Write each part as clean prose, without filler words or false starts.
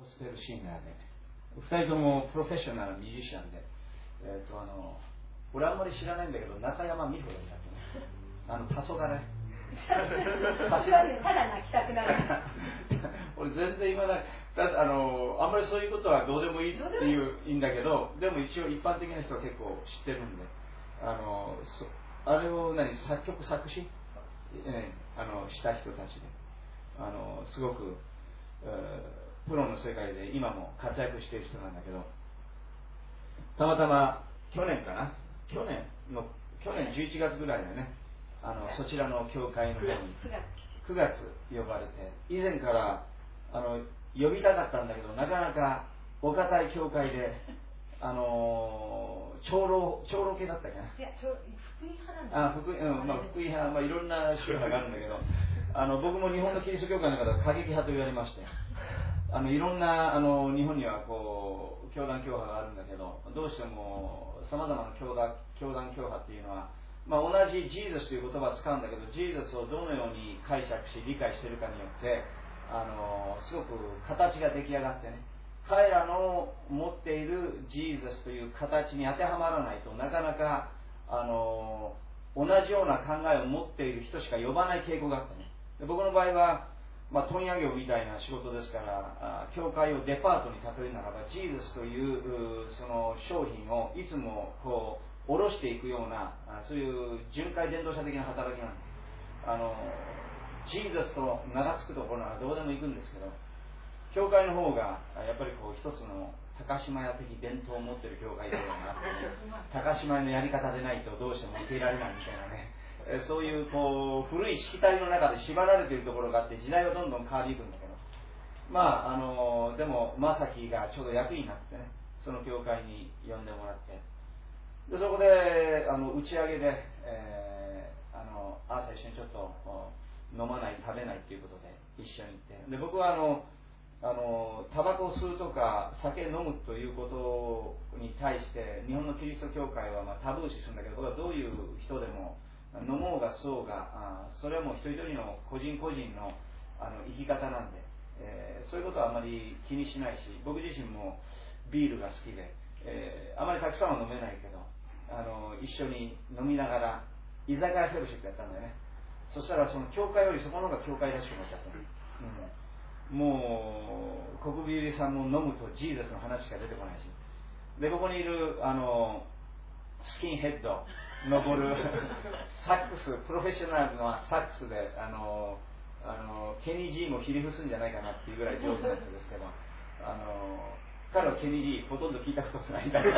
スペルシンガーで、2人ともプロフェッショナルミュージシャンで、俺あんまり知らないんだけど、中山美穂がいたってね、黄昏差し入れただ泣きたくなる俺全然今だあんまりそういうことはどうでもいいっていいんだけど、でも一応一般的な人は結構知ってるんで、あれを作曲作詞、した人たちで、すごく、プロの世界で今も活躍している人なんだけど、たまたま去年11月ぐらいでね、そちらの教会の方に9月呼ばれて、以前から呼びたかったんだけど、なかなかお堅い教会で、長老系だったっけな。 いや、福音派なんだ。 福音派、いろんな宗派があるんだけど、僕も日本のキリスト教会の中では過激派と言われまして、いろんな日本にはこう教団教派があるんだけど、どうしてもさまざまな教団教派っていうのは、同じジーザスという言葉を使うんだけど、ジーザスをどのように解釈し理解しているかによってすごく形が出来上がってね、彼らの持っているジーザスという形に当てはまらないと、なかなか同じような考えを持っている人しか呼ばない傾向があってね。で、僕の場合は問屋業みたいな仕事ですから、教会をデパートに例えるならば、ジーザスというその商品をいつもこう卸していくような、そういう巡回伝道者的な働きなんで、ジーザスと名が付くところならどうでも行くんですけど、教会の方がやっぱりこう一つの高島屋的伝統を持っている教会ではなくて、高島屋のやり方でないとどうしても受け入れられないみたいなね、そういうこう古いしきたりの中で縛られているところがあって、時代はどんどん変わりいくんだけど、でも正樹がちょうど役になってね、その教会に呼んでもらって、でそこで打ち上げで、朝一緒にちょっと飲まない食べないということで一緒に行って、で僕はタバコを吸うとか酒飲むということに対して日本のキリスト教会はタブー視するんだけど、僕はどういう人でも飲もうが吸おうが、それはもう一人一人の個人個人の生き方なんで、そういうことはあまり気にしないし、僕自身もビールが好きで、あまりたくさんは飲めないけど、一緒に飲みながら居酒屋フェロシップやったんだよね。そしたらその教会よりそこの方が教会らしくなっちゃって、もう国分ゆりさんも飲むとジーザスの話しか出てこないし、でここにいるスキンヘッド登るサックス、プロフェッショナルのサックスでケニー・ジーもひれ伏すんじゃないかなっていうぐらい上手な人ですけど、彼はケニー・ジーほとんど聞いたことないんだけど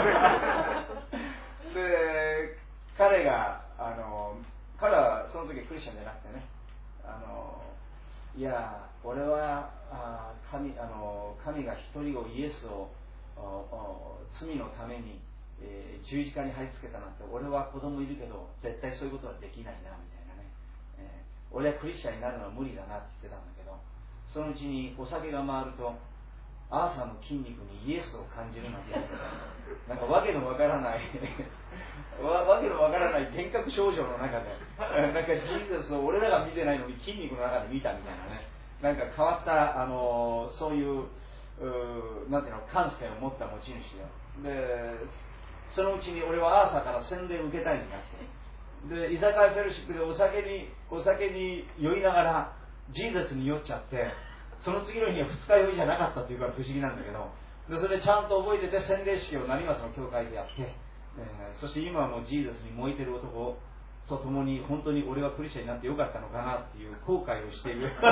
で彼はその時クリスチャンじゃなくてね、いや俺は神が一人子イエスを罪のために十字架に貼り付けたなんて、俺は子供いるけど絶対そういうことはできないなみたいなね、俺はクリスチャンになるのは無理だなって言ってたんだけど、そのうちにお酒が回るとアーサーの筋肉にイエスを感じるなんて言ってた、なんかわけのわからないわけのわからない幻覚少女の中でなんかジーザスを俺らが見てないのに筋肉の中で見たみたいなね、なんか変わったそういうなんていうの感性を持った持ち主で、そのうちに俺はアーサーから洗礼を受けたいんだって、で居酒屋フェロシップでお酒に酔いながらジーザスに酔っちゃって、その次の日は二日酔いじゃなかったっていうから不思議なんだけど、でそれでちゃんと覚えてて洗礼式を成増の教会でやって、そして今はもうジーザスに燃えてる男と共に本当に俺はクリスチャンになってよかったのかなっていう後悔をしている後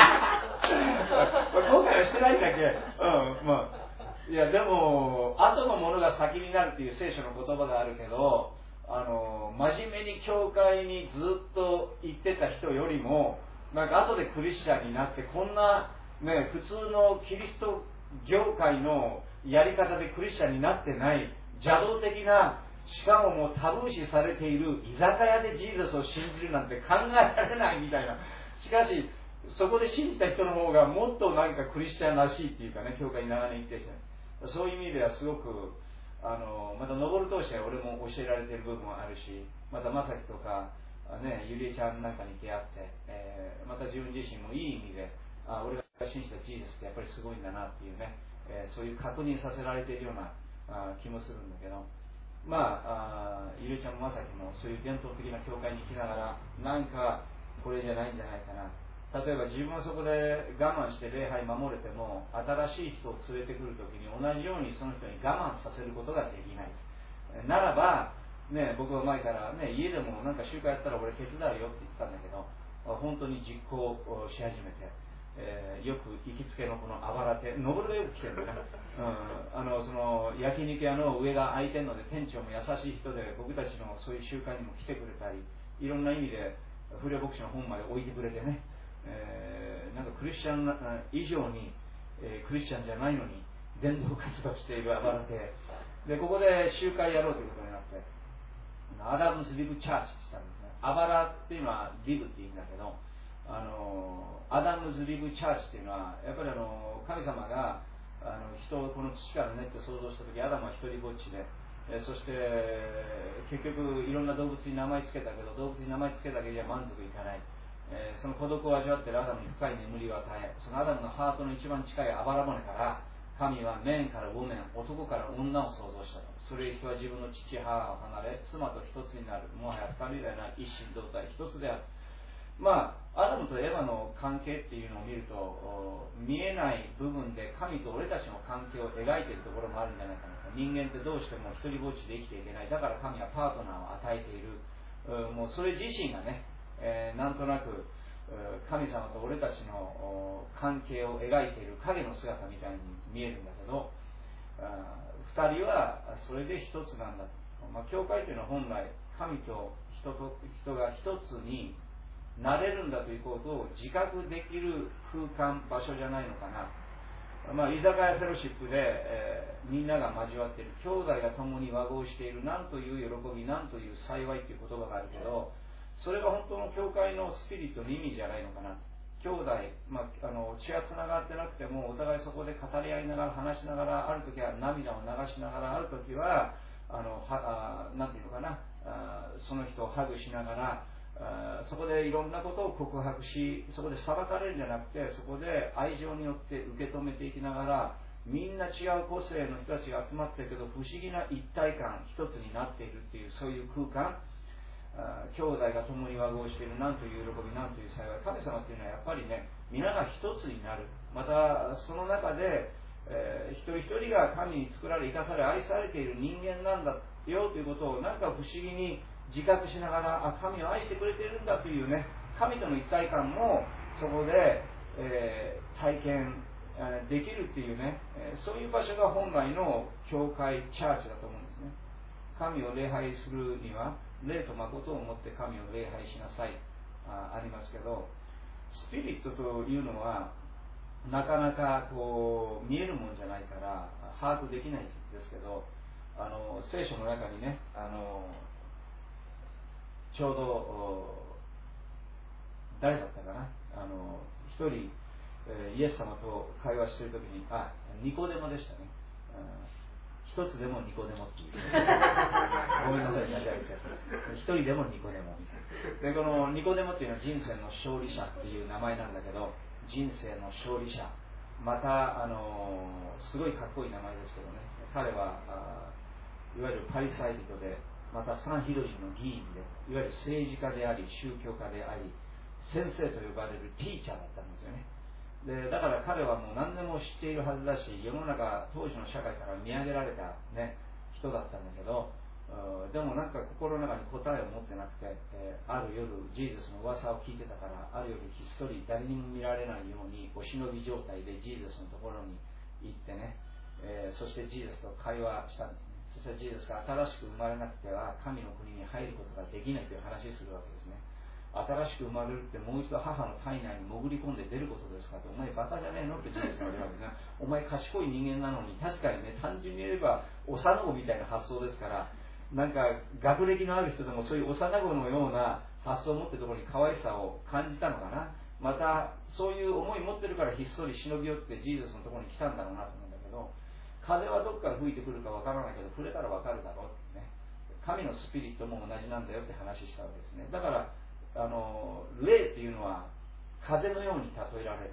悔はしてないんだっけ、いやでも後のものが先になるっていう聖書の言葉があるけど、真面目に教会にずっと行ってた人よりもなんか後でクリスチャンになってこんなね、普通のキリスト業界のやり方でクリスチャンになってない邪道的な、しかももうタブー視されている居酒屋でジーザスを信じるなんて考えられないみたいな、しかしそこで信じた人の方がもっとなんかクリスチャンらしいっていうかね、教会に長年行ってる人、そういう意味ではすごくまた登る当時は俺も教えられている部分もあるし、また正樹とかね、ゆりえちゃんなんかに出会って、また自分自身もいい意味で俺が信じたジーザスってやっぱりすごいんだなっていうね、そういう確認させられているような気もするんだけど、ゆりちゃんもまさきもそういう伝統的な教会に行きながら、なんかこれじゃないんじゃないかな。例えば自分はそこで我慢して礼拝守れても、新しい人を連れてくるときに同じようにその人に我慢させることができない。ならば、ね、僕は前から、ね、家でもなんか集会やったら俺手伝うよって言ったんだけど、本当に実行し始めて、よく行きつけのこのあばら手、ノブルがよく来てるんだね、その焼肉屋の上が空いてるので、店長も優しい人で僕たちのそういう集会にも来てくれたり、いろんな意味で不良牧師の本まで置いてくれてね、なんかクリスチャン以上に、クリスチャンじゃないのに伝道活動しているあばら手で、ここで集会やろうということになって、アダムズ・リブ・チャーチって言ったんですね。あばらっていうのはリブって言うんだけど、アダムズ・リブ・チャーチっていうのはやっぱり神様が人をこの土から練って創造した時、アダムは一人ぼっちで、そして結局いろんな動物に名前つけたけど、動物に名前つけただけじゃ満足いかない、その孤独を味わっているアダムに深い眠りを与え、そのアダムのハートの一番近いあばら骨から神はメンからウォメン、男から女を創造したと。それ人は自分の父母を離れ、妻と一つになる。もはや二人ではない、一心同体、一つである。アダムとエヴァの関係っていうのを見ると、見えない部分で神と俺たちの関係を描いているところもあるんじゃないかなと。人間ってどうしても一人ぼっちで生きていけない。だから神はパートナーを与えている。もうそれ自身がね、なんとなく神様と俺たちの関係を描いている影の姿みたいに見えるんだけど、二人はそれで一つなんだと。教会というのは本来神と人が一つになれるんだということを自覚できる空間、場所じゃないのかな。居酒屋フェロシップで、みんなが交わっている、兄弟が共に和合している、なんという喜び、なんという幸いという言葉があるけど、それが本当の教会のスピリットの意味じゃないのかな。兄弟、血がつながってなくてもお互いそこで語り合いながら話しながら、ある時は涙を流しながら、ある時はなんていうのかな、その人をハグしながら、そこでいろんなことを告白し、そこで裁かれるんじゃなくて、そこで愛情によって受け止めていきながら、みんな違う個性の人たちが集まってるけど、不思議な一体感、一つになっているっていう、そういう空間、兄弟が共に和合している、なんという喜び、なんという幸い。神様っていうのはやっぱりね、皆が一つになる。またその中で、一人一人が神に作られ、生かされ、愛されている人間なんだよということを、なんか不思議に自覚しながら、神を愛してくれているんだというね、神との一体感もそこで、体験できるっていうね、そういう場所が本来の教会、チャーチだと思うんですね。神を礼拝するには、霊と誠をもって神を礼拝しなさい、ありますけど、スピリットというのはなかなかこう見えるもんじゃないから把握できないんですけど、聖書の中にね、ちょうど誰だったかな、一人、イエス様と会話しているときに、ニコデモでしたね。一つでもニコデモっていう。ごめんなさい、間違えちゃった。一人でもニコデモ。で、このニコデモっていうのは人生の勝利者っていう名前なんだけど、人生の勝利者。また、すごいかっこいい名前ですけどね。彼はいわゆるパリサイ人で、またサンヒド人の議員で、いわゆる政治家であり、宗教家であり、先生と呼ばれるティーチャーだったんですよね。でだから彼はもう何でも知っているはずだし、世の中当時の社会から見上げられた、ね、人だったんだけど、でもなんか心の中に答えを持ってなくて、ある夜ジーザスの噂を聞いてたから、ある夜ひっそり誰にも見られないようにお忍び状態でジーザスのところに行ってね、そしてジーザスと会話したんですね。そしてジーザスが新しく生まれなくては神の国に入ることができないという話をするわけですね。新しく生まれるってもう一度母の体内に潜り込んで出ることですかって、お前バカじゃねえのってジーザスが言われるわけですね。お前賢い人間なのに、確かにね、単純に言えば幼子みたいな発想ですから、なんか学歴のある人でもそういう幼子のような発想を持っているところに可愛さを感じたのかな。またそういう思い持ってるからひっそり忍び寄ってジーザスのところに来たんだろうなと思うんだけど、風はどこから吹いてくるかわからないけど触れたらわかるだろうってね、神のスピリットも同じなんだよって話したわけですね。だから霊っていうのは風のように例えられる。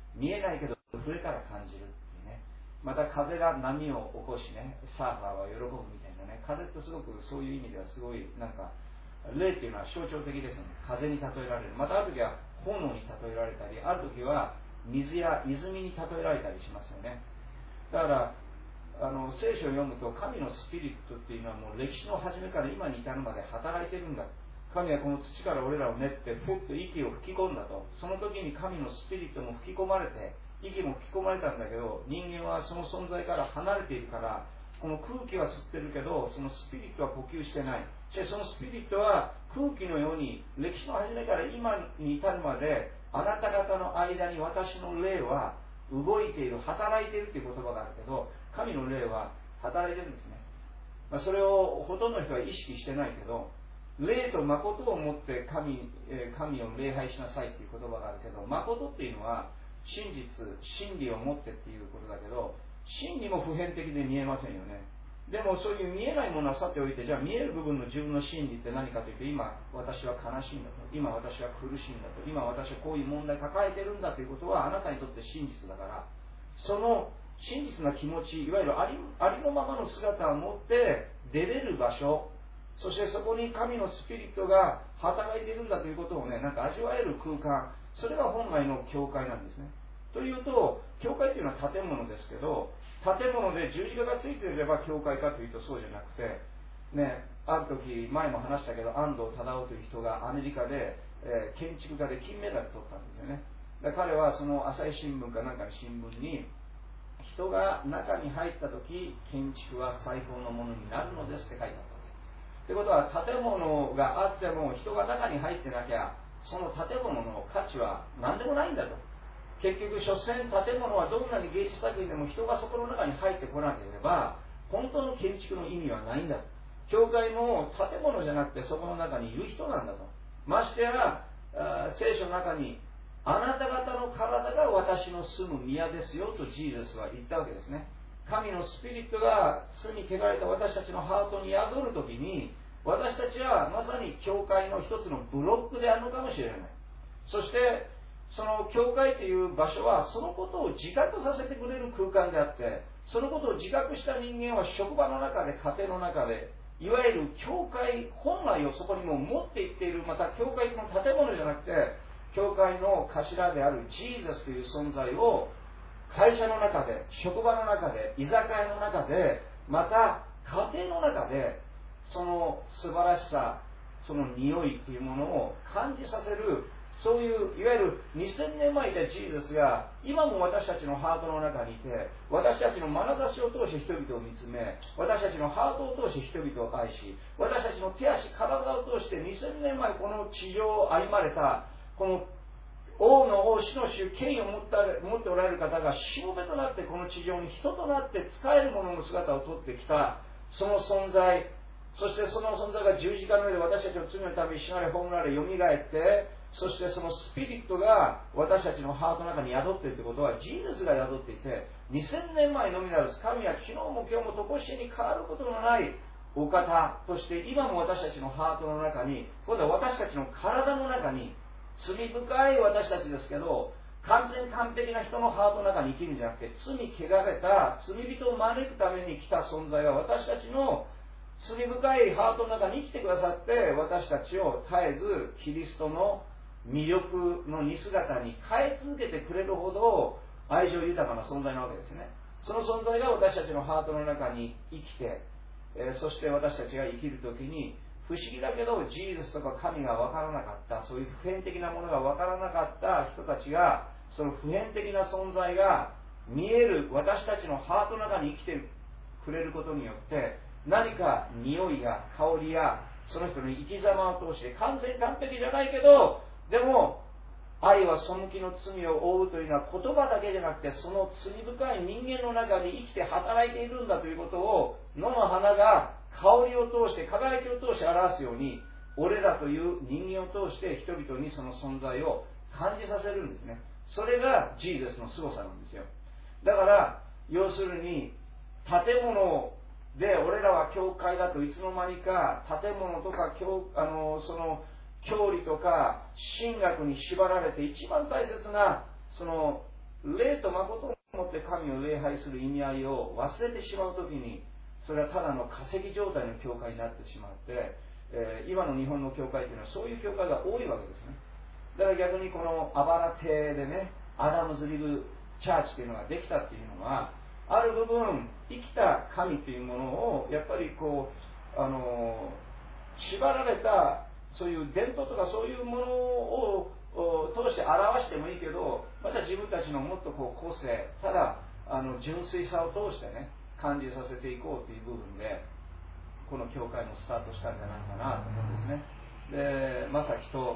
見えないけど触れたら感じるっていうね。また風が波を起こしね、サーファーは喜ぶみたいなね。風ってすごくそういう意味ではすごいなんか霊っていうのは象徴的ですよね。風に例えられる。またある時は炎に例えられたり、ある時は水や泉に例えられたりしますよね。だから聖書を読むと神のスピリットっていうのはもう歴史の初めから今に至るまで働いてるんだ。神はこの土から俺らを練ってポッと息を吹き込んだと。その時に神のスピリットも吹き込まれて息も吹き込まれたんだけど、人間はその存在から離れているから、この空気は吸ってるけどそのスピリットは呼吸してない。しかしそのスピリットは空気のように歴史の初めから今に至るまであなた方の間に私の霊は動いている、働いているという言葉があるけど、神の霊は働いてるんですね。それをほとんどの人は意識してないけど、霊と誠をもって神を礼拝しなさいという言葉があるけど、誠っていうのは真実、真理をもってっていうことだけど、真理も普遍的で見えませんよね。でもそういう見えないものはさておいて、じゃあ見える部分の自分の真理って何かというと、今私は悲しいんだと、今私は苦しいんだと、今私はこういう問題抱えてるんだということはあなたにとって真実だから、その真実な気持ち、いわゆるありのままの姿を持って出れる場所、そしてそこに神のスピリットが働いているんだということをね、なんか味わえる空間、それが本来の教会なんですね。というと、教会というのは建物ですけど、建物で十字架がついていれば教会かというとそうじゃなくて、ね、ある時前も話したけど、安藤忠雄という人がアメリカで、建築家で金メダル取ったんですよね。で彼はその朝日新聞かなんかの新聞に、人が中に入った時、建築は最高のものになるのですって書いてあったわけ。ということは、建物があっても人が中に入ってなきゃ、その建物の価値は何でもないんだと。結局、所詮建物はどんなに芸術作品でも人がそこの中に入ってこなければ本当の建築の意味はないんだと。教会も建物じゃなくてそこの中にいる人なんだと。ましてや聖書の中にあなた方の体が私の住む宮ですよとジーザスは言ったわけですね。神のスピリットが罪汚れた私たちのハートに宿るときに、私たちはまさに教会の一つのブロックであるのかもしれない。そしてその教会という場所はそのことを自覚させてくれる空間であって、そのことを自覚した人間は職場の中で、家庭の中で、いわゆる教会本来をそこにも持っていっている、また教会の建物じゃなくて教会の頭であるジーザスという存在を会社の中で、職場の中で、居酒屋の中で、また家庭の中で、その素晴らしさ、その匂いというものを感じさせる、そういういわゆる2000年前いたジーザスが今も私たちのハートの中にいて、私たちの眼差しを通して人々を見つめ、私たちのハートを通して人々を愛し、私たちの手足、体を通して2000年前この地上を歩まれたこの王の王、死の主、権威を持っておられる方がしもべとなってこの地上に人となって使える者の姿をとってきた、その存在、そしてその存在が十字架の上で私たちの罪のために死なれ、葬られ、よみがえって、そしてそのスピリットが私たちのハートの中に宿っているということは、ジーザスが宿っていて、2000年前のみならず神は昨日も今日も常しえに変わることのないお方として、今も私たちのハートの中に、今度は私たちの体の中に、罪深い私たちですけど、完全完璧な人のハートの中に生きるんじゃなくて、罪汚れた罪人を招くために来た存在は、私たちの罪深いハートの中に生きてくださって、私たちを絶えずキリストの魅力の似姿に変え続けてくれるほど愛情豊かな存在なわけですね。その存在が私たちのハートの中に生きて、そして私たちが生きるときに、不思議だけどジーザスとか神が分からなかった、そういう普遍的なものが分からなかった人たちが、その普遍的な存在が見える私たちのハートの中に生きてくれることによって、何か匂いや香りやその人の生き様を通して、完全完璧じゃないけど、でも愛は背きの罪を負うというのは言葉だけじゃなくて、その罪深い人間の中に生きて働いているんだということを、野の花が香りを通して、輝きを通して表すように、俺らという人間を通して人々にその存在を感じさせるんですね。それがジーザスの凄さなんですよ。だから要するに、建物で俺らは教会だといつの間にか、建物とかその教理とか神学に縛られて、一番大切なその霊と誠をもって神を礼拝する意味合いを忘れてしまうときに、それはただの稼ぎ状態の教会になってしまって、今の日本の教会というのはそういう教会が多いわけですね。だから逆にこのあばら亭でね、アダムズリブチャーチというのができたっていうのは、ある部分生きた神というものをやっぱりこう縛られたそういう伝統とかそういうものを通して表してもいいけど、また自分たちのもっとこう個性、ただ純粋さを通してね感じさせていこうという部分でこの教会もスタートしたんじゃないかなと思うんですね。で、まさきと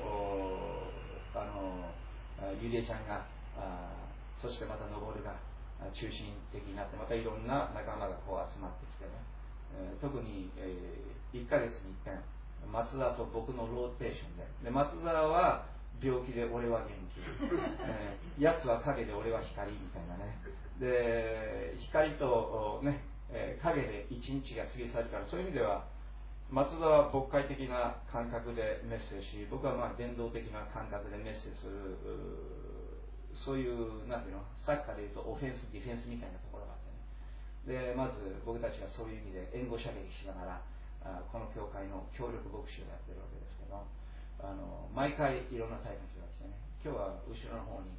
ゆりえちゃんがそしてまたのぼるが中心的になって、またいろんな仲間がこう集まってきてね、特に、1ヶ月に一遍松田と僕のローテーションで、松田は病気で俺は元気、やつは影で俺は光みたいなね。で、光と、ね、影で一日が過ぎ去るから、そういう意味では松田は牧会的な感覚でメッセージし、僕はまあ伝道的な感覚でメッセージする、そういうなんていうの、サッカーでいうとオフェンスディフェンスみたいなところがあってね。で、まず僕たちがそういう意味で援護射撃しながらこの教会の協力牧師をやってるわけですけど、毎回いろんなタイプの人が来てね、今日は後ろの方に、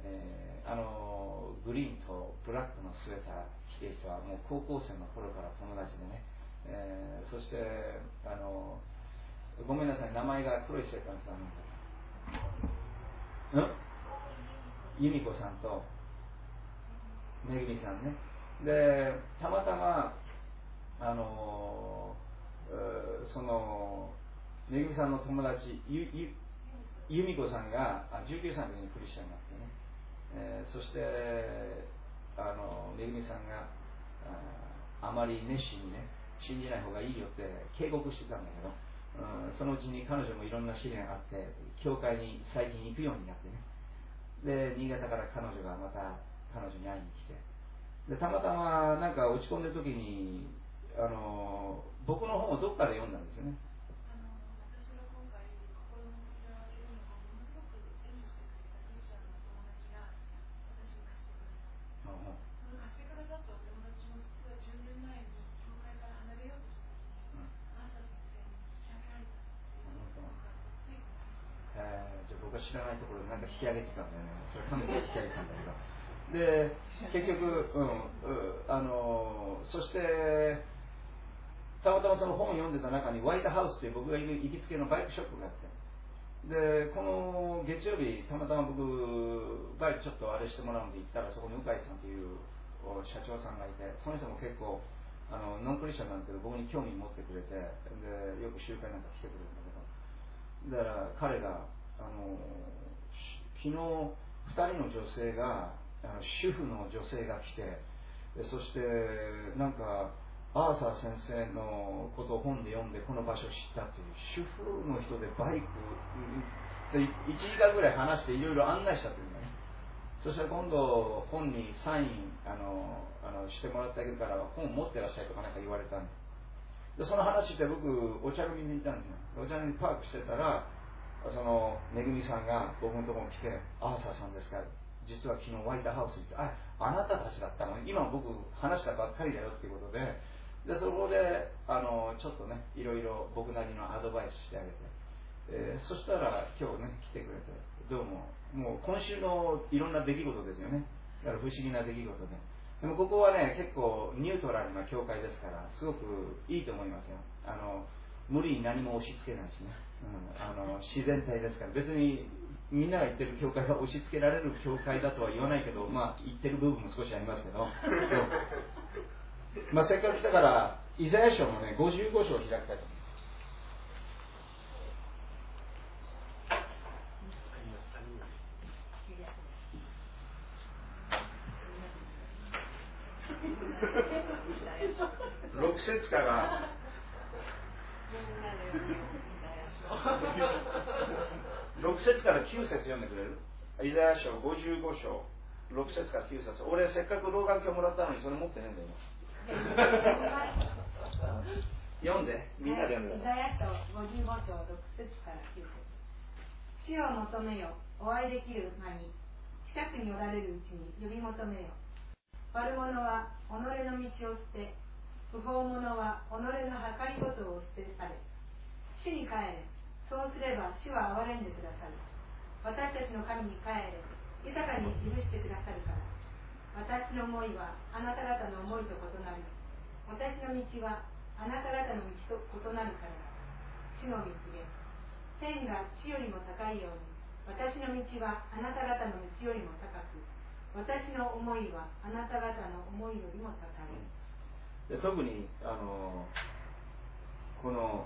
グリーンとブラックのスウェーター着ている人はもう高校生の頃から友達でね、そしてごめんなさい、名前が黒いセーターの人は何だ由美子さんとめぐみさんね。で、たまたまそのめぐみさんの友達由美子さんが19歳の時にクリスチャンになってね、そしてめぐみさんがあまり熱心にね信じない方がいいよって警告してたんだけど、そのうちに彼女もいろんな試練があって教会に最近行くようになってね、で新潟から彼女がまた彼女に会いに来て、でたまたまなんか落ち込んでる時に僕の本をどっかで読んだんですよね。 私が今回心の嫌われるのがものすごく援助してくれたクリスチャンの友達が私に貸してくれた。その貸してくれたってお友達も実は10年前に教会から離れようとした時に、あなた先生に引き上げられたっていうのがついじゃあ僕は知らないところでなんか引き上げてたんだよね。それ彼女が引き上げたんだけど、で結局、そしてたまたまその本を読んでた中にホワイトハウスっていう僕が行きつけのバイクショップがあって、でこの月曜日たまたま僕バイクちょっとあれしてもらうんで行ったら、そこに向井さんという社長さんがいて、その人も結構ノンクリスチャンなんだけど僕に興味持ってくれて、でよく集会なんか来てくれるんだけど、だから彼が昨日2人の女性が主婦の女性が来て、そしてなんかアーサー先生のことを本で読んでこの場所を知ったっていう主婦の人でバイクで1時間ぐらい話していろいろ案内したというんだね。そしたら今度本にサインしてもらってあげるから本持ってらっしゃいとかなんか言われたんで、その話して僕お茶組に行ったんですよ。お茶組にパークしてたらそのめぐみさんが僕のところに来て、アーサーさんですか、実は昨日ホワイトハウスに行って、あなたたちだったの、今僕話したばっかりだよっていうことで、そこでちょっとねいろいろ僕なりのアドバイスしてあげて、そしたら今日ね来てくれて、どうももう今週のいろんな出来事ですよね。だから不思議な出来事で、でもここはね結構ニュートラルな教会ですからすごくいいと思いますよ。無理に何も押し付けないしね、自然体ですから、別にみんなが言ってる教会が押し付けられる教会だとは言わないけど、まあ言ってる部分も少しありますけどまあせっかく来たからイザヤ書のね55章を開きたいと思います。6節から6節から9節読んでくれる？イザヤ書55章6節から9節。俺せっかく老眼鏡もらったのにそれ持ってねえんだよ読んで、みんなで読んで。 イザヤ書55章6節から9節。主を求めよ、お会いできる間に。 近くにおられるうちに呼び求めよ。悪者は己の道を捨て、不法者は己の計りごとを捨て去れ。主に帰れ。そうすれば主は憐れんでくださる。私たちの神に帰れ。豊かに許してくださるから。私の思いはあなた方の思いと異なり、私の道はあなた方の道と異なるからだ。主の御告げ。天が地よりも高いように、私の道はあなた方の道よりも高く、私の思いはあなた方の思いよりも高い。 で特にこの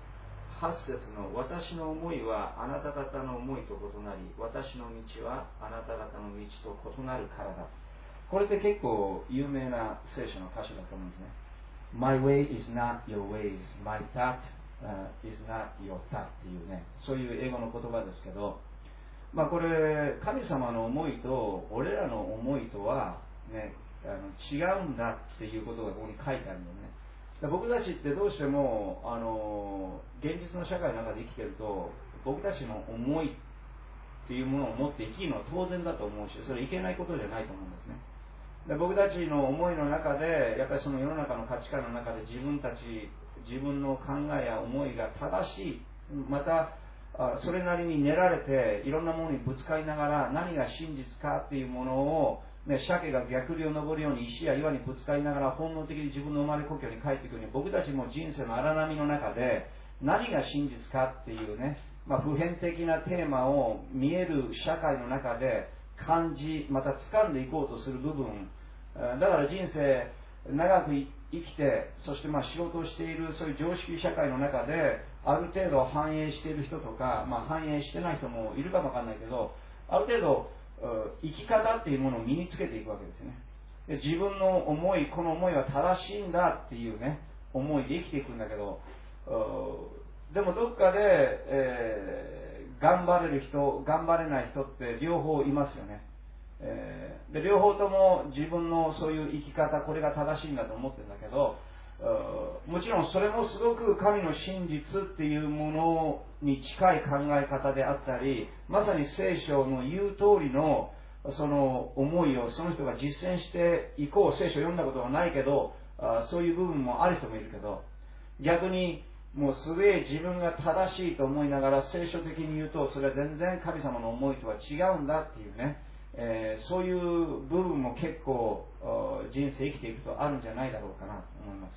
8節の私の思いはあなた方の思いと異なり、私の道はあなた方の道と異なるからだ。これって結構有名な聖書の箇所だと思うんですね。My way is not your ways, my thought、is not your thought っていうね、そういう英語の言葉ですけど、これ神様の思いと俺らの思いとは、ね、違うんだっていうことがここに書いてあるんだよね。僕たちってどうしても現実の社会の中で生きてると、僕たちの思いっていうものを持って生きるのは当然だと思うし、それいけないことじゃないと思うんですね。で僕たちの思いの中で、やっぱりその世の中の価値観の中で自分の考えや思いが正しい、またそれなりに練られていろんなものにぶつかりながら、何が真実かっていうものを、鮭が逆流を登るように石や岩にぶつかりながら本能的に自分の生まれ故郷に帰ってくるように、僕たちも人生の荒波の中で何が真実かっていうね、普遍的なテーマを見える社会の中で感じ、また掴んでいこうとする部分、だから人生長く生きて、そして仕事をしているそういう常識社会の中である程度反映している人とか、反映してない人もいるかもわかんないけど、ある程度生き方っていうものを身につけていくわけですよね。で自分の思い、この思いは正しいんだっていうね思いで生きていくんだけど、でもどっかで、頑張れる人、頑張れない人って両方いますよね。で両方とも自分のそういう生き方、これが正しいんだと思ってるんだけど、もちろんそれもすごく神の真実っていうものに近い考え方であったり、まさに聖書の言う通りのその思いをその人が実践していこう。聖書を読んだことがないけど、そういう部分もある人もいるけど、逆にもうすげえ自分が正しいと思いながら聖書的に言うと、それは全然神様の思いとは違うんだっていうね、そういう部分も結構人生生きていくとあるんじゃないだろうかなと思います。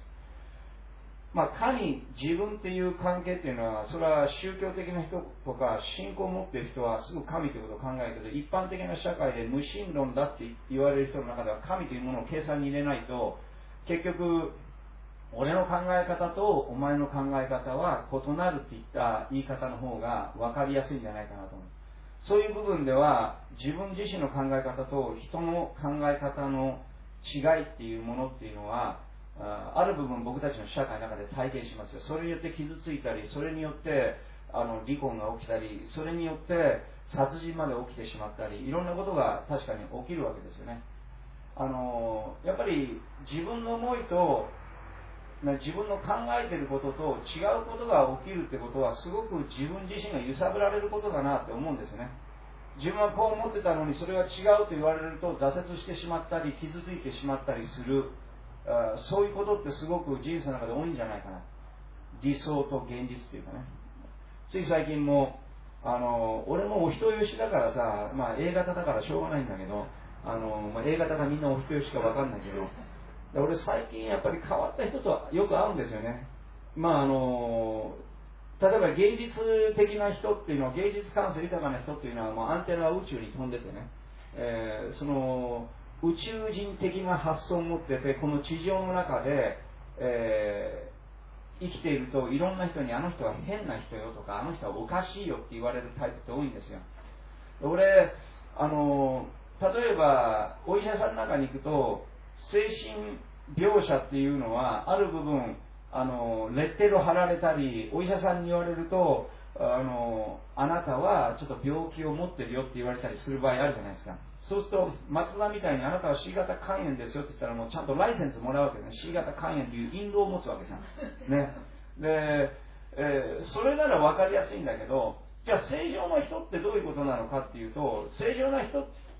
神、自分っていう関係っていうのは、それは宗教的な人とか信仰を持っている人はすぐ神ということを考えるけど、一般的な社会で無神論だって言われる人の中では神というものを計算に入れないと、結局俺の考え方とお前の考え方は異なるっていった言い方の方が分かりやすいんじゃないかなと思う。そういう部分では自分自身の考え方と人の考え方の違いっていうものっていうのは、ある部分僕たちの社会の中で体験しますよ。それによって傷ついたり、それによって離婚が起きたり、それによって殺人まで起きてしまったり、いろんなことが確かに起きるわけですよね。やっぱり自分の思いと自分の考えていることと違うことが起きるってことは、すごく自分自身が揺さぶられることだなって思うんですよね。自分はこう思ってたのにそれが違うと言われると挫折してしまったり傷ついてしまったりする、そういうことってすごく人生の中で多いんじゃないかな。理想と現実っていうかね。つい最近も俺もお人よしだからさ、A 型だからしょうがないんだけど、A 型がみんなお人よしか分かんないけど、俺最近やっぱり変わった人とよく会うんですよね。例えば芸術的な人っていうのは、芸術感性豊かな人っていうのは、アンテナは宇宙に飛んでてね、その宇宙人的な発想を持ってて、この地上の中で、生きているといろんな人に、あの人は変な人よとか、あの人はおかしいよって言われるタイプって多いんですよ。俺例えばお医者さんの中に行くと、精神描写っていうのはある部分レッテルを貼られたり、お医者さんに言われるとあなたはちょっと病気を持ってるよって言われたりする場合あるじゃないですか。そうすると松田みたいにあなたは C 型肝炎ですよって言ったら、もうちゃんとライセンスもらうわけね。 C 型肝炎という印籠を持つわけさ、ね。で、それなら分かりやすいんだけど、じゃあ正常な人ってどういうことなのかっていうと、正常な人っ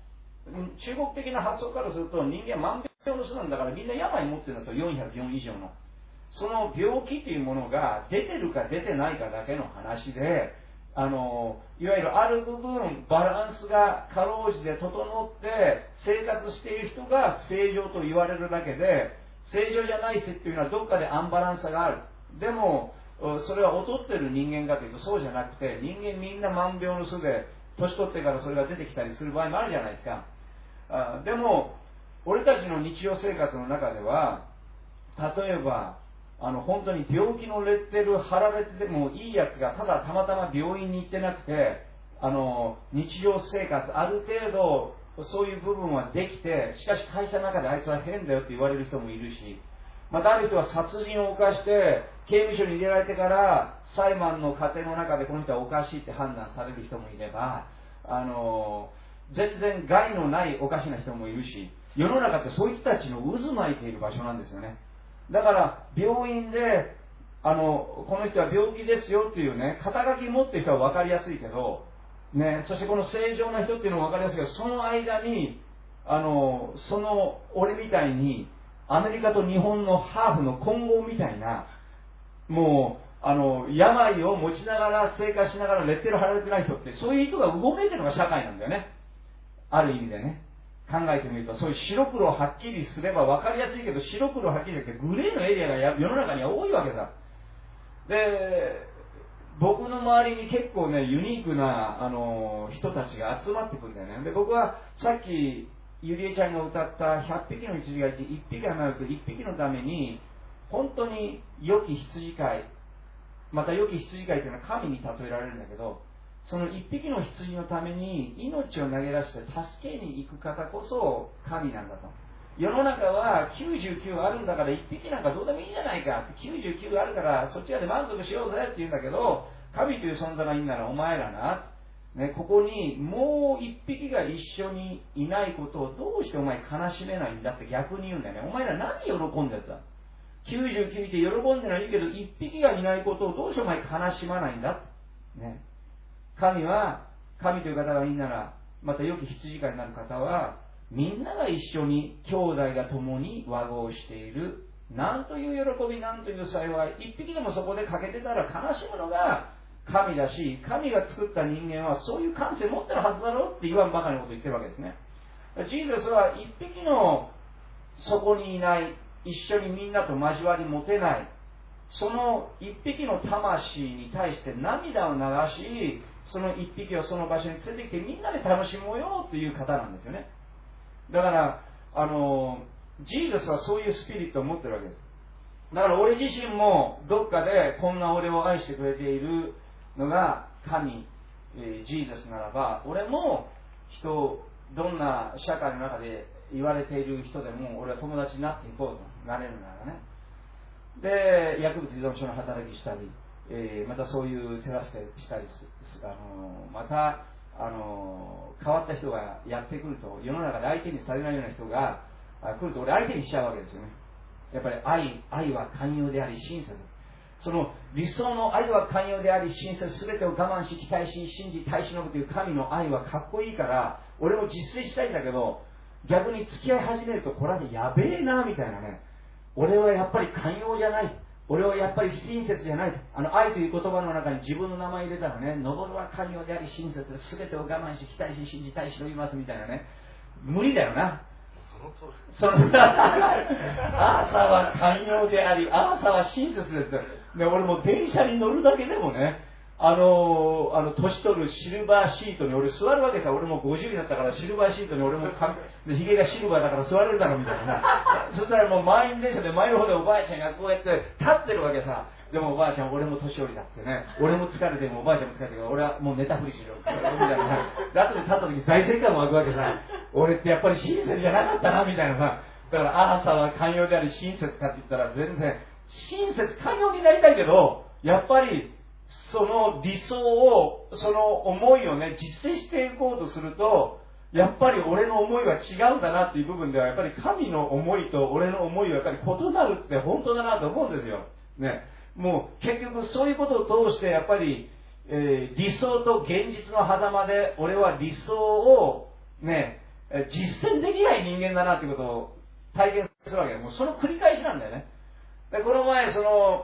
中国的な発想からすると、人間は万病の巣なんだから、みんな病持ってるんだと、404以上の。その病気というものが出てるか出てないかだけの話で、いわゆるある部分バランスがかろうじて整って生活している人が正常と言われるだけで、正常じゃない人っていうのはどっかでアンバランスさがある。でもそれは劣ってる人間かというとそうじゃなくて、人間みんな万病の巣で年取ってからそれが出てきたりする場合もあるじゃないですか。でも俺たちの日常生活の中では、例えば本当に病気のレッテル貼られててもいいやつがたまたま病院に行ってなくて、日常生活ある程度そういう部分はできて、しかし会社の中であいつは変だよって言われる人もいるし、またある人は殺人を犯して刑務所に入れられてから裁判の過程の中でこの人はおかしいって判断される人もいれば、全然害のないおかしな人もいるし、世の中ってそういう人たちの渦巻いている場所なんですよね。だから病院でこの人は病気ですよっていうね、肩書き持ってる人は分かりやすいけど、ね、そしてこの正常な人っていうのも分かりやすいけど、その間にその俺みたいにアメリカと日本のハーフの混合みたいな、もう病を持ちながら生活しながらレッテル貼られてない人って、そういう人が動けてるのが社会なんだよね。ある意味でね、考えてみると、そういう白黒はっきりすれば分かりやすいけど、白黒はっきりだけどグレーのエリアが世の中には多いわけだ。で、僕の周りに結構ね、ユニークな人たちが集まってくるんだよね。で、僕はさっきゆりえちゃんが歌った100匹の羊がいて1匹がなく1匹のために本当に良き羊飼い、また良き羊飼いというのは神に例えられるんだけど、その1匹の羊のために命を投げ出して助けに行く方こそ神なんだと。世の中は99あるんだから1匹なんかどうでもいいじゃないかって、99あるからそっちらで満足しようぜって言うんだけど、神という存在がいいんならお前らな、ね、ここにもう1匹が一緒にいないことをどうしてお前悲しめないんだって逆に言うんだよね。お前ら何喜んでた、99いて喜んでないけど1匹がいないことをどうしてお前悲しまないんだ、ね、神という方がいいんなら、また良き羊飼いになる方はみんなが一緒に兄弟が共に和合している、なんという喜び、なんという幸い、一匹でもそこで欠けてたら悲しむのが神だし、神が作った人間はそういう感性持ってるはずだろうって言わんばかりのことを言ってるわけですね。ジーザスは一匹のそこにいない、一緒にみんなと交わり持てない、その一匹の魂に対して涙を流し、その一匹をその場所に連れてきてみんなで楽しもうよという方なんですよね。だからジーザスはそういうスピリットを持ってるわけです。だから俺自身もどっかでこんな俺を愛してくれているのが神、ジーザスならば、俺もどんな社会の中で言われている人でも俺は友達になっていこうとなれるならね。で、薬物依存症の働きしたり、またそういう手助けしたりまた変わった人がやってくると、世の中で相手にされないような人が来ると俺相手にしちゃうわけですよね。やっぱり愛は寛容であり親切、その理想の愛は寛容であり親切、すべてを我慢し期待し信じ耐え忍ぶという神の愛はかっこいいから俺も実践したいんだけど、逆に付き合い始めるとこれはやべえなみたいなね、俺はやっぱり寛容じゃない、俺はやっぱり親切じゃない、愛という言葉の中に自分の名前入れたらね、登るは寛容であり親切、すべてを我慢し期待し信じ耐え忍びますみたいなね、無理だよな。朝は寛容であり、朝は親切です。で、俺も電車に乗るだけでもね、年取るシルバーシートに俺座るわけさ。俺も50になったからシルバーシートに俺もヒゲがシルバーだから座れるだろうみたいな。そしたらもう満員電車で前の方でおばあちゃんがこうやって立ってるわけさ。でもおばあちゃん、俺も年寄りだってね、俺も疲れてもおばあちゃんも疲れてるから俺はもう寝たふりしろみたいな。で後で立った時大正解も湧くわけさ。俺ってやっぱり親切じゃなかったなみたいなさ。だから朝は寛容であり親切かって言ったら全然親切寛容になりたいけど、やっぱりその理想を、その思いをね、実践していこうとすると、やっぱり俺の思いは違うんだなっていう部分では、やっぱり神の思いと俺の思いはやっぱり異なるって本当だなと思うんですよ。ね。もう結局そういうことを通してやっぱり、理想と現実の狭間で俺は理想をね、 実践できない人間だなってことを体験するわけで、もうその繰り返しなんだよね。でこの前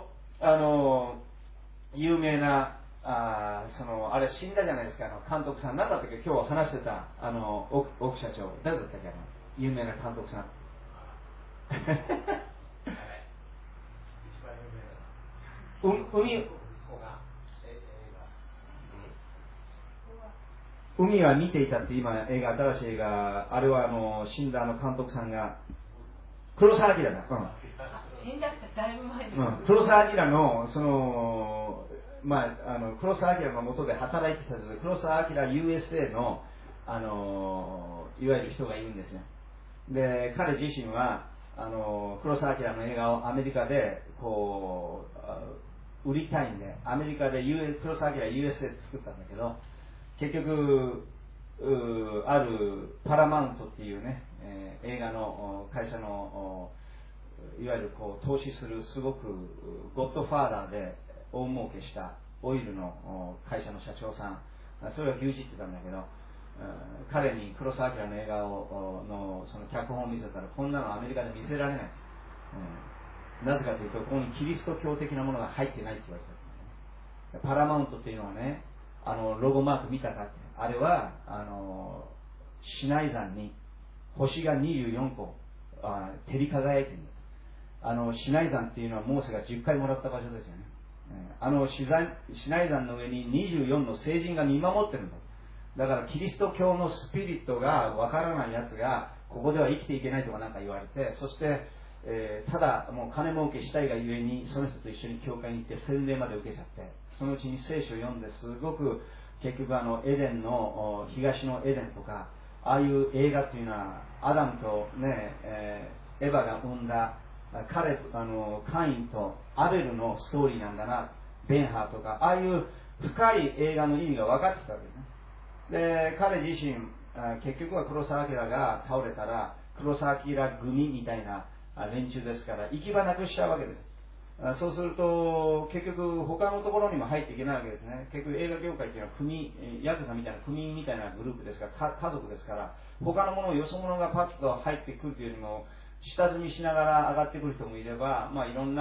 有名なあれ死んだじゃないですか、監督さん、何だったっけ、今日話してた奥社長、誰だったっけ、有名な監督さん。海は見ていたって今映画、新しい映画、あれは死んだ監督さんが黒澤明だ、 死んだってだいぶ前に、 黒澤明の黒澤明の元で働いてたんです。黒澤明 USA のいわゆる人がいるんですよ。で彼自身は黒澤明の映画をアメリカでこう売りたいんで、アメリカで黒澤明は USA で作ったんだけど、結局あるパラマウントっていうね、映画の会社のいわゆるこう投資するすごくゴッドファーダーで大儲けしたオイルの会社の社長さん、それを牛耳ってたんだけど、彼に黒澤明の映画のその脚本を見せたら、こんなのアメリカで見せられない、なぜかというとここにキリスト教的なものが入ってないって言われた。パラマウントっていうのはね、ロゴマーク見たかって、あれはシナイ山に星が24個照り輝いてるんだ。シナイ山っていうのはモーセが10回もらった場所ですよね。シナイ山の上に24の聖人が見守ってるんだ。だからキリスト教のスピリットがわからないやつがここでは生きていけないとかなんか言われて、そして、ただもう金儲けしたいがゆえにその人と一緒に教会に行って洗礼まで受けちゃって、そのうちに聖書を読んですごく結局エデンの東のエデンとかああいう映画っていうのはアダムとね、エヴァが生んだカインとアベルのストーリーなんだな、ベンハーとかああいう深い映画の意味が分かってきたわけですね。で彼自身結局は黒澤明が倒れたら黒澤明組みたいな連中ですから行き場なくしちゃうわけです。そうすると結局他のところにも入っていけないわけですね。結局映画業界っていうのはヤクザみたいな組みたいなグループですから、家族ですから、他のものをよそ者がパッと入ってくるというよりも下積みしながら上がってくる人もいれば、いろん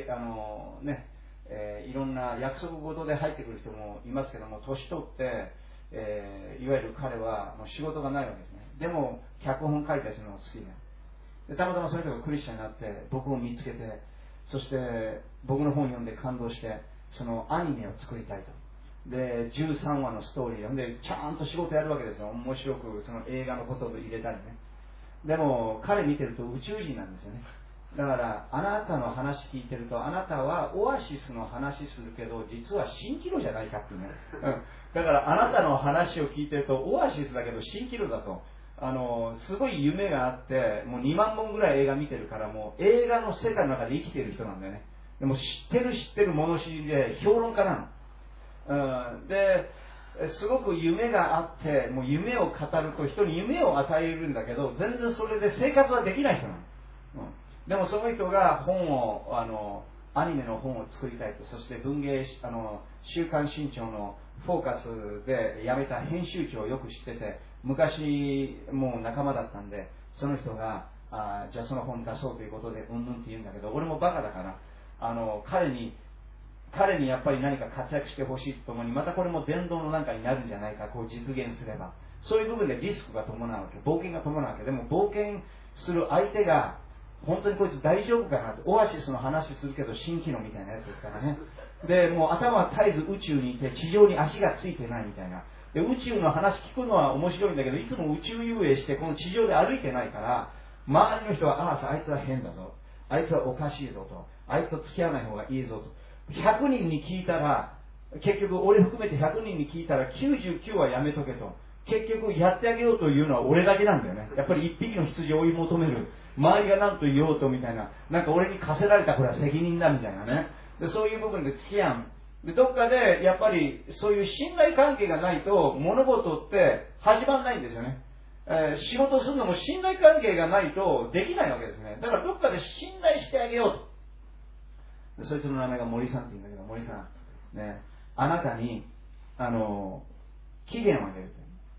ないろんな約束事で入ってくる人もいますけども、年取って、いわゆる彼はもう仕事がないわけですね。でも脚本書いたりするのが好きで、たまたまその人がクリスチャンになって僕を見つけて、そして僕の本を読んで感動して、そのアニメを作りたいと。で13話のストーリーでちゃんと仕事やるわけですよ。面白くその映画のことを入れたりね。でも彼見てると宇宙人なんですよね。だからあなたの話聞いてると、あなたはオアシスの話するけど実は蜃気楼じゃないかっていうね、だからあなたの話を聞いてるとオアシスだけど蜃気楼だと、すごい夢があって、もう2万本ぐらい映画見てるから、もう映画の世界の中で生きてる人なんだよね。でも知ってる物知りで評論家なの、ですごく夢があって、もう夢を語ると人に夢を与えるんだけど、全然それで生活はできない人なの、でもその人がアニメの本を作りたいと。そして文芸週刊新潮のフォーカスで辞めた編集長をよく知ってて、昔もう仲間だったんで、その人がじゃあその本出そうということでうんぬんって言うんだけど、俺もバカだから彼にやっぱり何か活躍してほしいとともに、またこれも伝道のなんかになるんじゃないか、こう実現すれば、そういう部分でリスクが伴うわけ、冒険が伴うわけ。でも冒険する相手が本当にこいつ大丈夫かなって、オアシスの話するけど蜃気楼みたいなやつですからね。でもう頭は絶えず宇宙にいて地上に足がついてないみたいな。で宇宙の話聞くのは面白いんだけど、いつも宇宙遊泳してこの地上で歩いてないから、周りの人はあいつは変だぞ、あいつはおかしいぞと、あいつと付き合わない方がいいぞと。100人に聞いたら、結局俺含めて100人に聞いたら99はやめとけと。結局やってあげようというのは俺だけなんだよね。やっぱり一匹の羊を追い求める、周りが何と言おうとみたいな、なんか俺に課せられたこれは責任だみたいなね。でそういう部分で付き合う。でどっかでやっぱりそういう信頼関係がないと物事って始まらないんですよね。仕事するのも信頼関係がないとできないわけですね。だからどっかで信頼してあげようと。でそいつの名前が森さんって言うんだけど、森さん、ね、あなたに期限をあげる。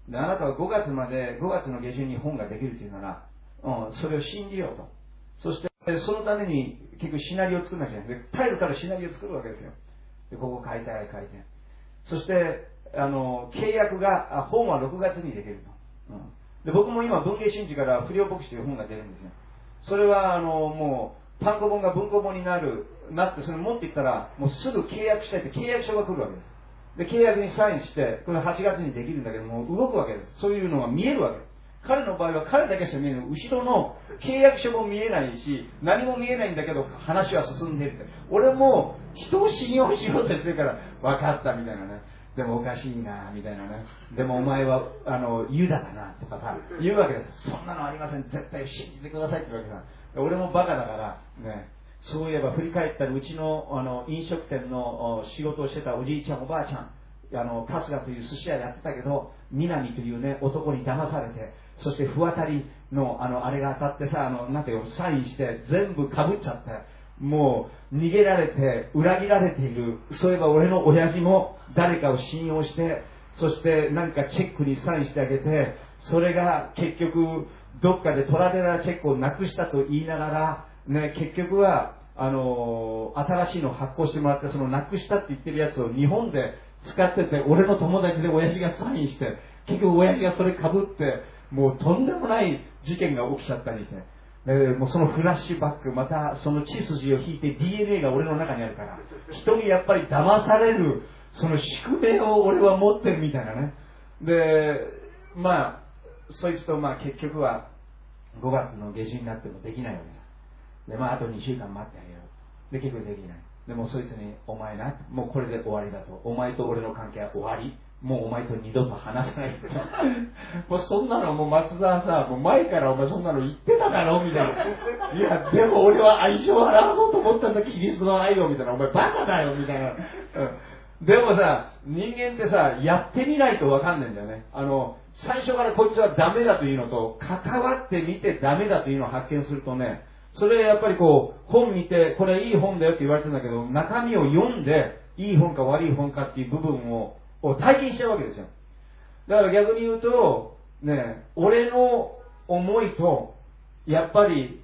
であなたは5月まで、5月の下旬に本ができるというなら、それを信じようと。そしてそのために結局シナリオを作らなきゃいけない。絶えずからシナリオを作るわけですよ。でここ書いて書いて。そして契約が本は6月にできると。で僕も今文芸春秋から不良牧師という本が出るんですよ。それはもう単行本が文庫本になってそれ持っていったらもうすぐ契約したいって契約書が来るわけです。で契約にサインしてこれ8月にできるんだけども動くわけです。そういうのが見えるわけです。彼の場合は彼だけしか見えない。後ろの契約書も見えないし何も見えないんだけど話は進んでいるって。俺も人を信用しようとしてるから分かったみたいなね。でもおかしいなみたいなね。でもお前はユダだなとかさ言うわけです。そんなのありません。絶対信じてくださいって言うわけさ。俺もバカだからね。そういえば振り返ったらうちの飲食店の仕事をしてたおじいちゃんおばあちゃん春日という寿司屋やってたけど南というね男に騙されてそして不当たりのあれが当たってさなんていうサインして全部かぶっちゃってもう逃げられて裏切られている。そういえば俺の親父も誰かを信用してそして何かチェックにサインしてあげてそれが結局どっかでトラベラーチェックをなくしたと言いながら、ね、結局は新しいのを発行してもらってそのなくしたって言ってるやつを日本で使ってて俺の友達で親父がサインして結局親父がそれかぶってもうとんでもない事件が起きちゃったりしてもうそのフラッシュバックまたその血筋を引いて DNA が俺の中にあるから人にやっぱり騙されるその宿命を俺は持ってるみたいなね。でまあそいつと結局は5月の下旬になってもできないわけだ。であと2週間待ってあげよう。で結局できない。でもそいつにお前なもうこれで終わりだと。お前と俺の関係は終わり。もうお前と二度と話さないもうそんなのもう松田はさもう前からお前そんなの言ってただろみたいな。いやでも俺は愛情を表そうと思ったんだキリストの愛をみたいな。お前バカだよみたいな。でもさ人間ってさやってみないと分かんないんだよね。最初からこいつはダメだというのと関わってみてダメだというのを発見するとねそれやっぱりこう本見てこれいい本だよって言われてるんだけど中身を読んでいい本か悪い本かっていう部分を体験しちゃうわけですよ。だから逆に言うとね俺の思いとやっぱり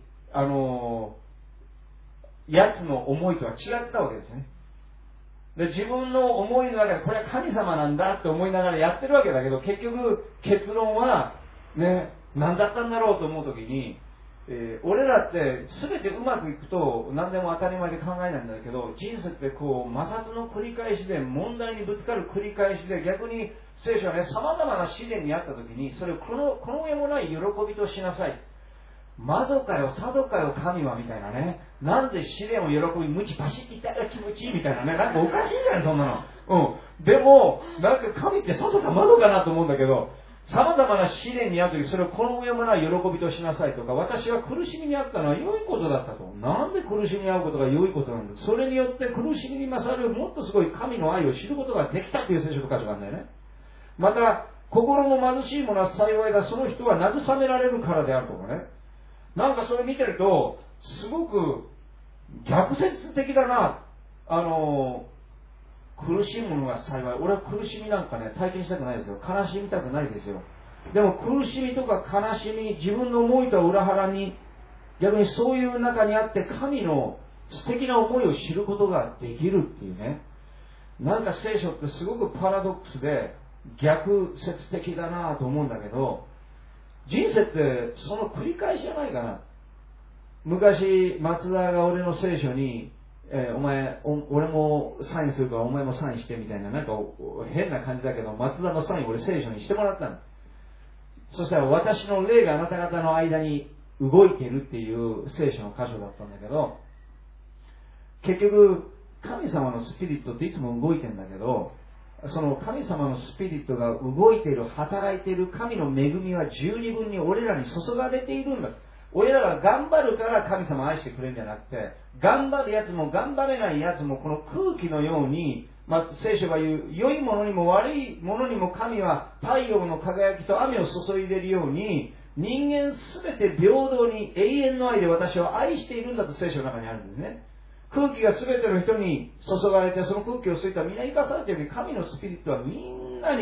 やつの思いとは違ってたわけですね。で自分の思いの中でこれは神様なんだって思いながらやってるわけだけど結局結論はね何だったんだろうと思うときに、俺らって全てうまくいくと何でも当たり前で考えないんだけど人生ってこう摩擦の繰り返しで問題にぶつかる繰り返しで逆に聖書はね様々な試練にあったときにそれをこの上もない喜びとしなさい。魔女かよ、佐渡かよ、神はみたいなね。なんで試練を喜び、無知バシッていったら気持ちいいみたいなね。なんかおかしいじゃない、そんなの。でも、なんか神って佐渡か魔女かなと思うんだけど、様々な試練にあるとき、それをこの上もない喜びとしなさいとか、私は苦しみにあったのは良いことだったと。なんで苦しみに遭うことが良いことなんだ。それによって苦しみに勝るもっとすごい神の愛を知ることができたという聖書の箇所があるんだよね。また、心の貧しい者は幸いだ、その人は慰められるからであるとかね。なんかそれ見てるとすごく逆説的だな。苦しいものが幸い。俺は苦しみなんかね体験したくないですよ。悲しみたくないですよ。でも苦しみとか悲しみ自分の思いとは裏腹に逆にそういう中にあって神の素敵な思いを知ることができるっていうね。なんか聖書ってすごくパラドックスで逆説的だなと思うんだけど人生ってその繰り返しじゃないかな。昔松田が俺の聖書に、俺もサインするからお前もサインしてみたいななんか変な感じだけど松田のサインを俺聖書にしてもらったの。そしたら私の霊があなた方の間に動いているっていう聖書の箇所だったんだけど結局神様のスピリットっていつも動いてんだけどその神様のスピリットが動いている働いている神の恵みは十二分に俺らに注がれているんだ。俺らが頑張るから神様を愛してくれるんじゃなくて頑張るやつも頑張れないやつもこの空気のように、聖書が言う良いものにも悪いものにも神は太陽の輝きと雨を注いでいるように人間すべて平等に永遠の愛で私は愛しているんだと聖書の中にあるんですね。空気が全ての人に注がれてその空気を吸いたらみんな生かされているように神のスピリットはみんなに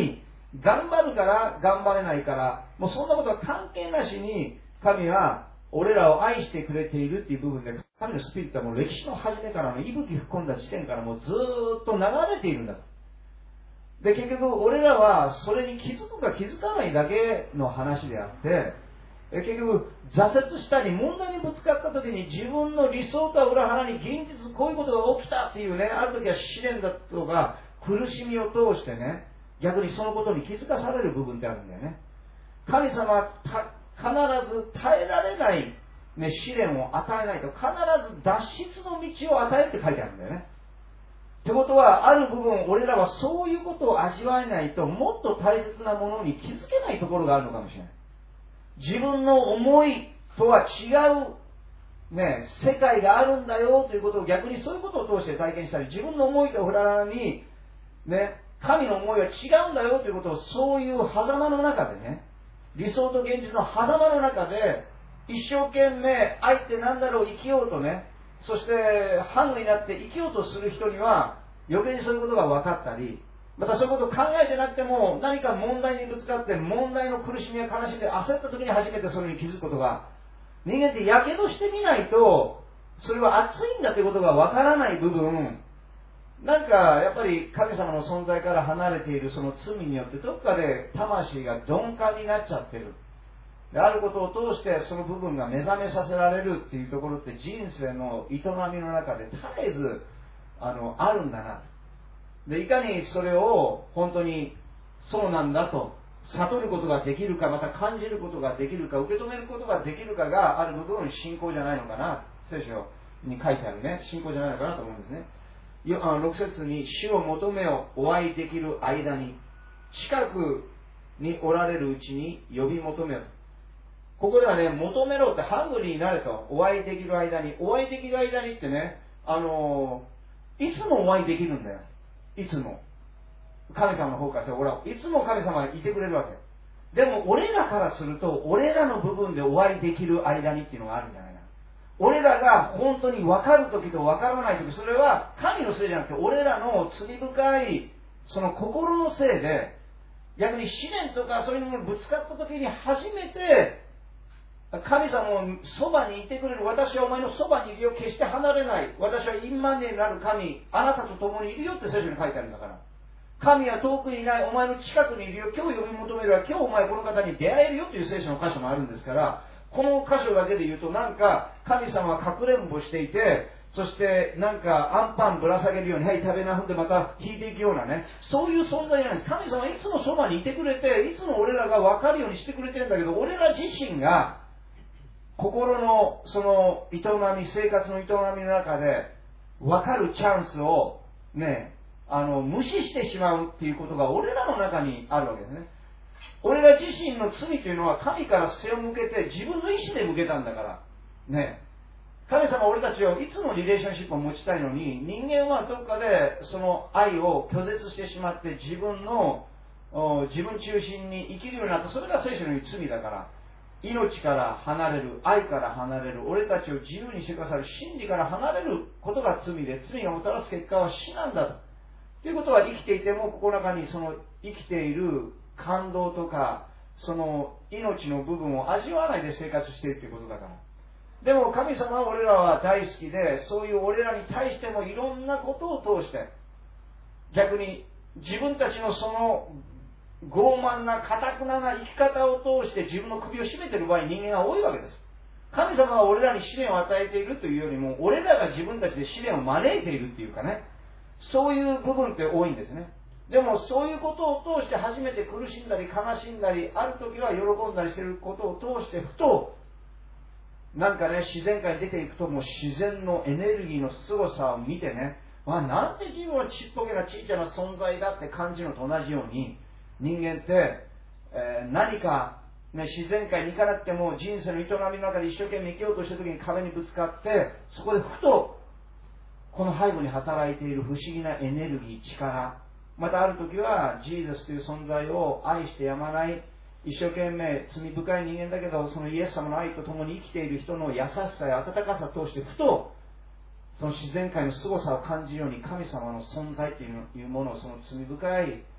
頑張るから頑張れないから、もうそんなことは関係なしに神は俺らを愛してくれているっていう部分で、神のスピリットはもう歴史の初めからの息吹き吹き込んだ時点からもうずーっと流れているんだ。で、結局俺らはそれに気づくか気づかないだけの話であって、結局挫折したり問題にぶつかった時に自分の理想とは裏腹に現実こういうことが起きたっていうね、ある時は試練だとか苦しみを通してね、逆にそのことに気づかされる部分ってあるんだよね。神様は必ず耐えられない、ね、試練を与えないと、必ず脱出の道を与えるって書いてあるんだよね。ってことは、ある部分俺らはそういうことを味わえないと、もっと大切なものに気づけないところがあるのかもしれない。自分の思いとは違う、ね、世界があるんだよということを、逆にそういうことを通して体験したり、自分の思いと裏腹に、ね、神の思いは違うんだよということを、そういう狭間の中でね、理想と現実の狭間の中で一生懸命愛って何だろう生きようとね、そしてハングになって生きようとする人には余計にそういうことが分かったり、またそういうことを考えてなくても何か問題にぶつかって問題の苦しみや悲しみで焦った時に初めてそれに気づくことが、人間ってやけどしてみないとそれは熱いんだということが分からない部分、なんかやっぱり神様の存在から離れているその罪によってどっかで魂が鈍感になっちゃってる。であることを通してその部分が目覚めさせられるっていうところって人生の営みの中で絶えずあるんだな。でいかにそれを本当にそうなんだと悟ることができるか、また感じることができるか、受け止めることができるかがある部分、信仰じゃないのかな。聖書に書いてあるね、信仰じゃないのかなと思うんですね。6節に主を求めをお会いできる間に、近くにおられるうちに呼び求めよ。ここではね、求めろってハングリーになれと、お会いできる間に。お会いできる間にってね、いつもお会いできるんだよ。いつも。神様の方からして、俺はいつも神様がいてくれるわけ。でも俺らからすると、俺らの部分でお会いできる間にっていうのがあるんじゃないかな。俺らが本当に分かるときと分からないとき、それは神のせいじゃなくて、俺らの罪深いその心のせいで、逆に試練とかそういうのにぶつかったときに初めて、神様のそばにいてくれる、私はお前のそばにいるよ、決して離れない、私はインマネになる神、あなたと共にいるよって聖書に書いてあるんだから。神は遠くにいない、お前の近くにいるよ、今日呼び求めるわ、今日お前この方に出会えるよという聖書の箇所もあるんですから、この箇所だけで言うと、なんか神様はかくれんぼしていて、そしてなんかアンパンぶら下げるように、はい食べなふんでまた引いていくようなね、そういう存在じゃないです。神様はいつもそばにいてくれて、いつも俺らが分かるようにしてくれてるんだけど、俺ら自身が心のその営み、生活の営みの中で分かるチャンスをね、無視してしまうっていうことが俺らの中にあるわけですね。俺ら自身の罪というのは神から背を向けて自分の意思で向けたんだからね。神様は俺たちをいつもリレーションシップを持ちたいのに、人間はどっかでその愛を拒絶してしまって自分中心に生きるようになった。それが聖書の言う罪だから、命から離れる、愛から離れる、俺たちを自由にしてくださる真理から離れることが罪で、罪がもたらす結果は死なんだということは、生きていてもここの中にその生きている感動とかその命の部分を味わわないで生活しているということだから。でも神様は俺らは大好きで、そういう俺らに対してもいろんなことを通して、逆に自分たちのその傲慢な堅くなな生き方を通して自分の首を絞めている場合、人間が多いわけです。神様は俺らに試練を与えているというよりも、俺らが自分たちで試練を招いているっていうかね、そういう部分って多いんですね。でもそういうことを通して初めて苦しんだり悲しんだり、ある時は喜んだりしていることを通して、ふとなんかね、自然界に出ていくと、もう自然のエネルギーの凄さを見てね、なんて自分はちっぽけなちっちゃな存在だって感じるのと同じように、人間って、何か、ね、自然界に行かなくても人生の営みの中で一生懸命生きようとした時に壁にぶつかって、そこでふとこの背後に働いている不思議なエネルギー、力、またある時はジーザスという存在を愛してやまない、一生懸命罪深い人間だけど、そのイエス様の愛と共に生きている人の優しさや温かさを通して、ふとその自然界の凄さを感じるように、神様の存在というものを、その罪深い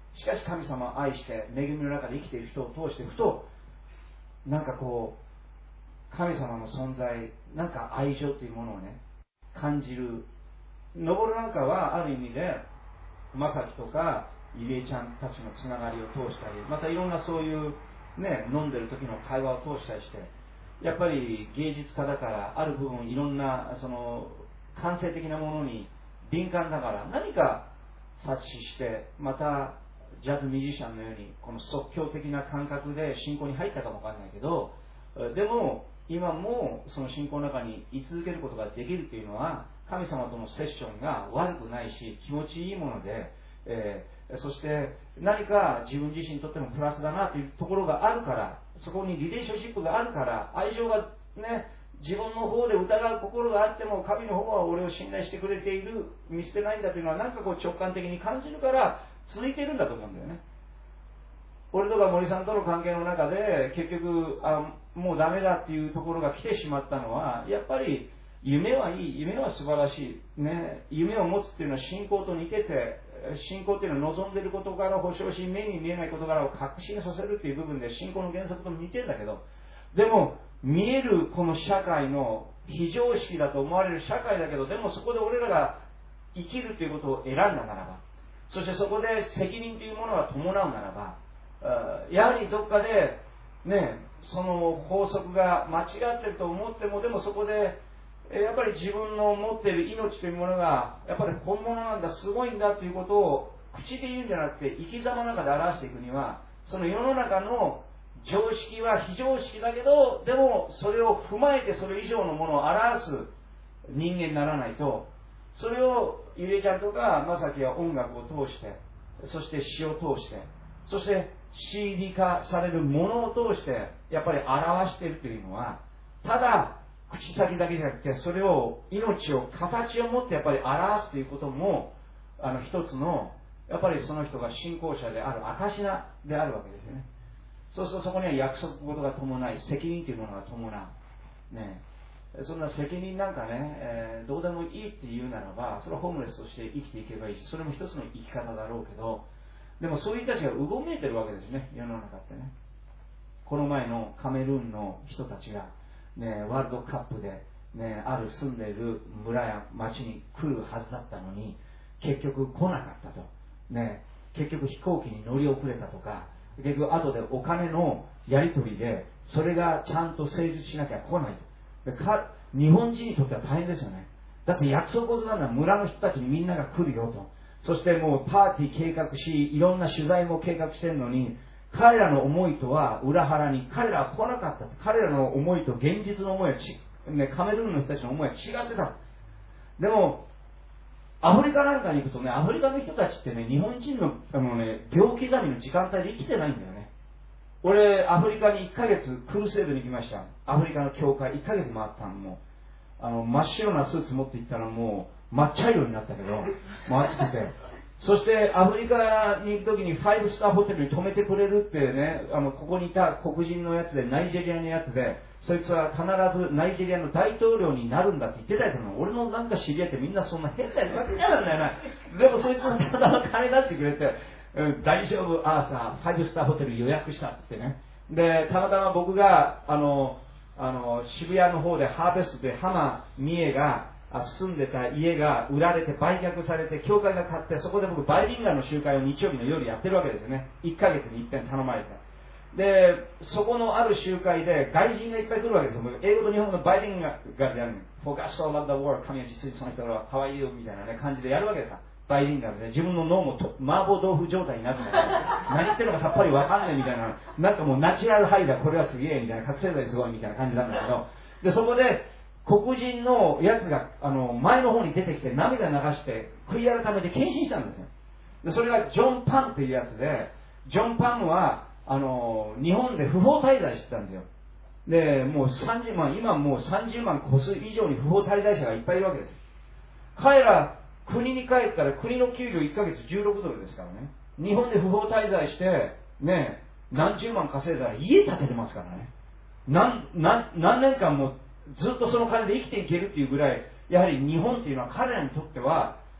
しかし神様を愛して恵みの中で生きている人を通してふとなんかこう神様の存在、なんか愛情というものをね感じる。登るなんかはある意味でまさきとかゆりえちゃんたちのつながりを通したり、またいろんなそういうね飲んでる時の会話を通したりして、やっぱり芸術家だからある部分いろんなその感性的なものに敏感だから何か察知して、またジャズミュージシャンのようにこの即興的な感覚で信仰に入ったかもわかんないけど、でも今もその信仰の中に居続けることができるというのは神様とのセッションが悪くないし気持ちいいもので、そして何か自分自身にとってもプラスだなというところがあるから、そこにリレーションシップがあるから、愛情がね自分の方で疑う心があっても神の方は俺を信頼してくれている、見捨てないんだというのはなんかこう直感的に感じるから続いているんだと思うんだよね。俺とか森さんとの関係の中で結局もうダメだっていうところが来てしまったのは、やっぱり夢はいい、夢は素晴らしい、ね、夢を持つっていうのは信仰と似てて、信仰っていうのは望んでいる事柄を保証し、目に見えない事柄を確信させるっていう部分で信仰の原則と似てるんだけど、でも見えるこの社会の非常識だと思われる社会だけど、でもそこで俺らが生きるということを選んだならば、そしてそこで責任というものが伴うならば、やはりどっかでねその法則が間違ってると思っても、でもそこでやっぱり自分の持っている命というものがやっぱり本物なんだ、すごいんだということを口で言うんじゃなくて生き様の中で表していくには、その世の中の常識は非常識だけど、でもそれを踏まえてそれ以上のものを表す人間にならないと、それをゆりえちゃんとかまさきは音楽を通して、そして詩を通して、そしてCD化されるものを通してやっぱり表しているというのは、ただ口先だけじゃなくて、それを命を形を持ってやっぱり表すということも一つのやっぱりその人が信仰者である証であるわけですよね。そうするとそこには約束事が伴い、責任というものが伴う、ね、そんな責任なんかね、どうでもいいって言うならば、それはホームレスとして生きていけばいいし、それも一つの生き方だろうけど、でもそういう人たちがうごめいてるわけですね、世の中ってね。この前のカメルーンの人たちが、ね、ワールドカップで、ね、ある住んでいる村や町に来るはずだったのに結局来なかったと、ね、結局飛行機に乗り遅れたとか、結局後でお金のやり取りでそれがちゃんと成立しなきゃ来ないと。で日本人にとっては大変ですよね。だって約束事なのは村の人たちにみんなが来るよと、そしてもうパーティー計画し、いろんな取材も計画してるのに、彼らの思いとは裏腹に彼らは来なかった。彼らの思いと現実の思いはカメルーンの人たちの思いは違ってた。でもアフリカなんかに行くとね、アフリカの人たちってね、日本人の秒刻みの時間帯で生きてないんだよね。俺アフリカに1ヶ月クルセードに行きました。アフリカの教会1ヶ月回ったの。もう真っ白なスーツ持って行ったらもう真っ茶色になったけど、もう暑くて、そしてアフリカに行く時に5スターホテルに泊めてくれるってね、ここにいた黒人のやつで、ナイジェリアのやつで、そいつは必ずナイジェリアの大統領になるんだって言ってたやつなの。俺のなんか知り合いってみんなそんな変なやつばっかりなんだよな。でもそいつはただ金出してくれて、大丈夫アーサー5スターホテル予約したってね。でたまたま僕が渋谷の方でハーベストで浜美恵が住んでた家が売られて売却されて、教会が買って、そこで僕バイリンガルの集会を日曜日の夜やってるわけですよね。1ヶ月に一遍頼まれて、でそこのある集会で外人がいっぱい来るわけですよ。英語と日本語のバイリンガルでやるの。For God so loved the world、 神は実にその人が How are you みたいな、ね、感じでやるわけですよ。バイリンガルで自分の脳も麻婆豆腐状態になるんだけど、何言ってるのかさっぱりわかんないみたいな、なんかもうナチュラルハイだ、これはすげえみたいな、覚醒剤すごいみたいな感じなんだけど、でそこで黒人のやつが前の方に出てきて涙流して悔い改めて献身したんですよ。でそれがジョン・パンっていうやつで、ジョン・パンは日本で不法滞在してたんですよ。でもう30万、今もう30万個数以上に不法滞在者がいっぱいいるわけです。彼ら国に帰ったら国の給料1ヶ月16ドルですからね。日本で不法滞在してね、何十万稼いだら家建ててますからね。何年間もずっとその金で生きていけるっていうぐらい、やはり日本っていうのは彼らにとっては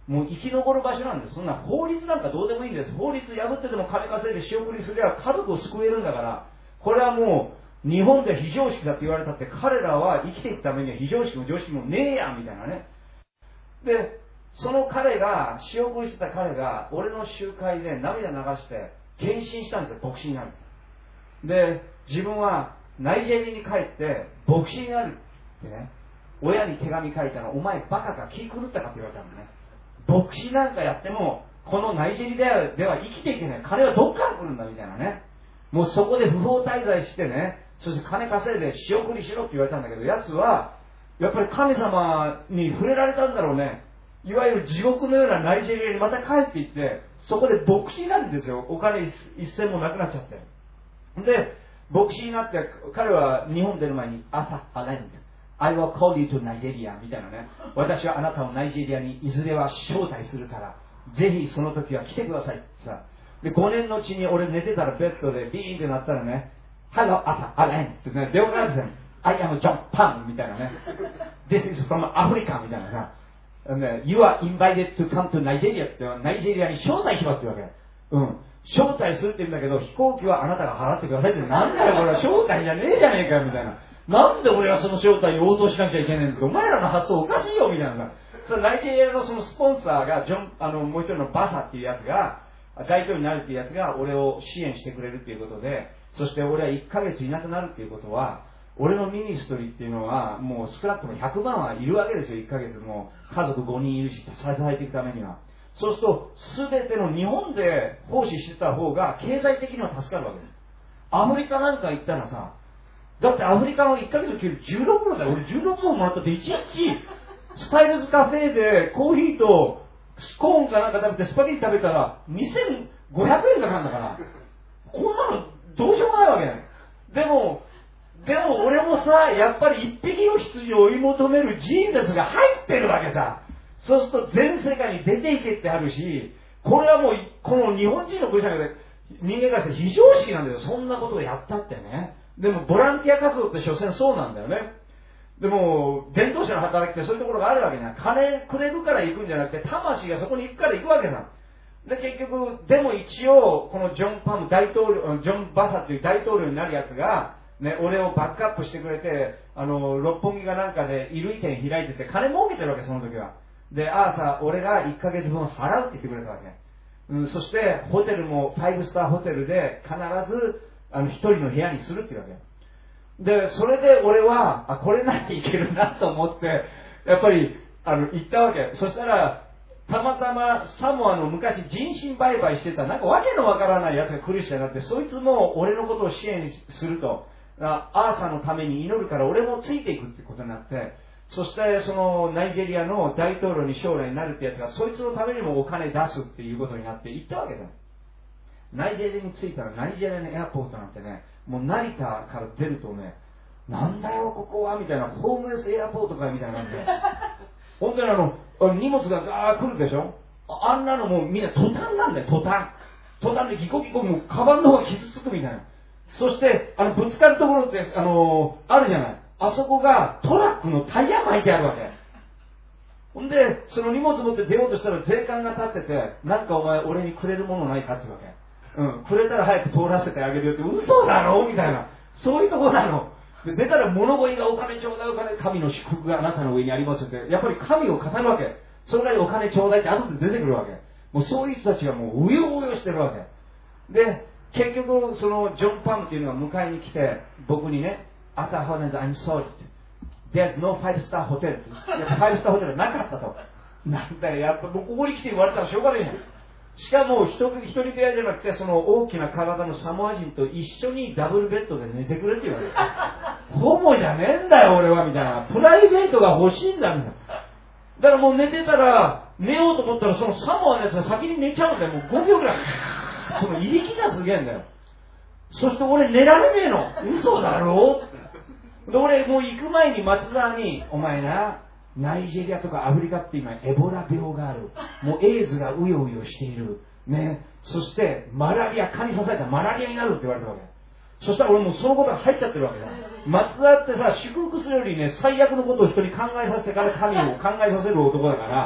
もう生き残る場所なんです。そんな法律なんかどうでもいいんです。法律破ってでも金稼いで仕送りすれば家族を救えるんだから、これはもう日本で非常識だって言われたって、彼らは生きていくためには非常識も常識もねえやみたいなね。で、その彼が、仕送りしてた彼が、俺の集会で涙流して献身したんですよ、牧師になる。で、自分はナイジェリアに帰って牧師になるってね、親に手紙書いたら、お前バカか気狂ったかって言われたのね。牧師なんかやってもこのナイジェリアでは生きていけない、金はどっから来るんだみたいなね。もうそこで不法滞在してね、そして金稼いで仕送りしろって言われたんだけど、やつはやっぱり神様に触れられたんだろうね。いわゆる地獄のようなナイジェリアにまた帰っていって、そこで牧師になるんですよ。お金一銭もなくなっちゃって。で、牧師になって、彼は日本出る前に、朝、アレンズ、I will call you to Nigeria みたいなね。私はあなたをナイジェリアにいずれは招待するから、ぜひその時は来てくださいってさ。で、5年のうちに俺寝てたらベッドでビーンってなったらね、Hello, 朝、アレンズってね、電話があるんですよ。I am John Pan みたいなね。This is from Africa みたいなさ。You are invited to come to Nigeria ってナイジェリアに招待しますってわけ。招待するって言うんだけど、飛行機はあなたが払ってくださいって、なんだよこれは招待じゃねえじゃねえかよみたいな。なんで俺がその招待に応答しなきゃいけないんだって、お前らの発想おかしいよみたいな。そのナイジェリアのそのスポンサーがもう一人のバサっていうやつが、大統領になるっていうやつが俺を支援してくれるっていうことで、そして俺は1ヶ月いなくなるっていうことは、俺のミニストリーっていうのはもう少なくとも100万はいるわけですよ。1ヶ月も家族5人いるし、支えていくためには。そうすると全ての日本で奉仕してた方が経済的には助かるわけです。アフリカなんか行ったらさ、だってアフリカの1ヶ月給料16万だよ。俺16万もらったって1日スタイルズカフェでコーヒーとスコーンかなんか食べてスパゲッティ食べたら2500円かかるんだから、こんなのどうしようもないわけね。でも俺もさ、やっぱり一匹の羊を追い求めるジーザスが入ってるわけさ。そうすると全世界に出ていけってあるし、これはもうこの日本人のクリスチャンで人間がして非常識なんだよ。そんなことをやったってね。でもボランティア活動って所詮そうなんだよね。でも伝道者の働きってそういうところがあるわけじゃない。金くれるから行くんじゃなくて、魂がそこに行くから行くわけだ。で結局でも一応このジョン・バサっていう大統領になるやつがね、俺をバックアップしてくれて、六本木がなんかで衣類店開いてて金儲けてるわけ、その時は。で、さ、俺が1ヶ月分払うって言ってくれたわけ。そしてホテルも5スターホテルで必ず1人の部屋にするっていうわけで、それで俺はこれならいけるなと思ってやっぱり行ったわけ。そしたらたまたまサモアの昔人身売買してたなんかわけのわからないやつがクリスチャンになって、そいつも俺のことを支援すると、アーサーのために祈るから俺もついていくってことになって、そしてそのナイジェリアの大統領に将来になるってやつがそいつのためにもお金出すっていうことになって行ったわけだよ。ナイジェリアに着いたらナイジェリアのエアポートなんてね、もう成田から出るとね、なんだよここはみたいな、ホームレスエアポートかみたいな感じで本当に荷物がガー来るでしょ。あんなのもうみんなトタンなんだよ。トタンでギコギコ、もうカバンの方が傷つくみたいな。そしてぶつかるところってあるじゃない。あそこがトラックのタイヤ巻いてあるわけ。ほんでその荷物持って出ようとしたら税関が立ってて、なんかお前俺にくれるものないかって言うわけ。くれたら早く通らせてあげるよって。嘘だろみたいな、そういうところなの。で出たら物乞いがお金ちょうだいお金、神の祝福があなたの上にありますって、やっぱり神を語るわけ。それなりにお金ちょうだいって後で出てくるわけ。もうそういう人たちがもううようよしてるわけで、結局そのジョン・パムっていうのが迎えに来て、僕にね、At I'm sorry. There's no 5-star hotel. 5-starホテルなかったと。なんだよ、やっぱもうここに来て言われたらしょうがないじゃん。しかも一人部屋じゃなくて、その大きな体のサモア人と一緒にダブルベッドで寝てくれって言われて、ホモじゃねえんだよ俺はみたいな、プライベートが欲しいんだみたいな。だからもう寝てたら、寝ようと思ったらそのサモアのやつが先に寝ちゃうんだよ。もう5秒ぐらいそのいびきがすげえんだよ。そして俺寝られねえの。嘘だろで俺もう行く前に松沢に、お前な、ナイジェリアとかアフリカって今エボラ病がある、もうエイズがうようよしているね、そしてマラリア、蚊に刺されたらマラリアになるって言われたわけ。そしたら俺もうそのことが入っちゃってるわけだ。松沢ってさ、祝福するよりね、最悪のことを人に考えさせてから神を考えさせる男だから、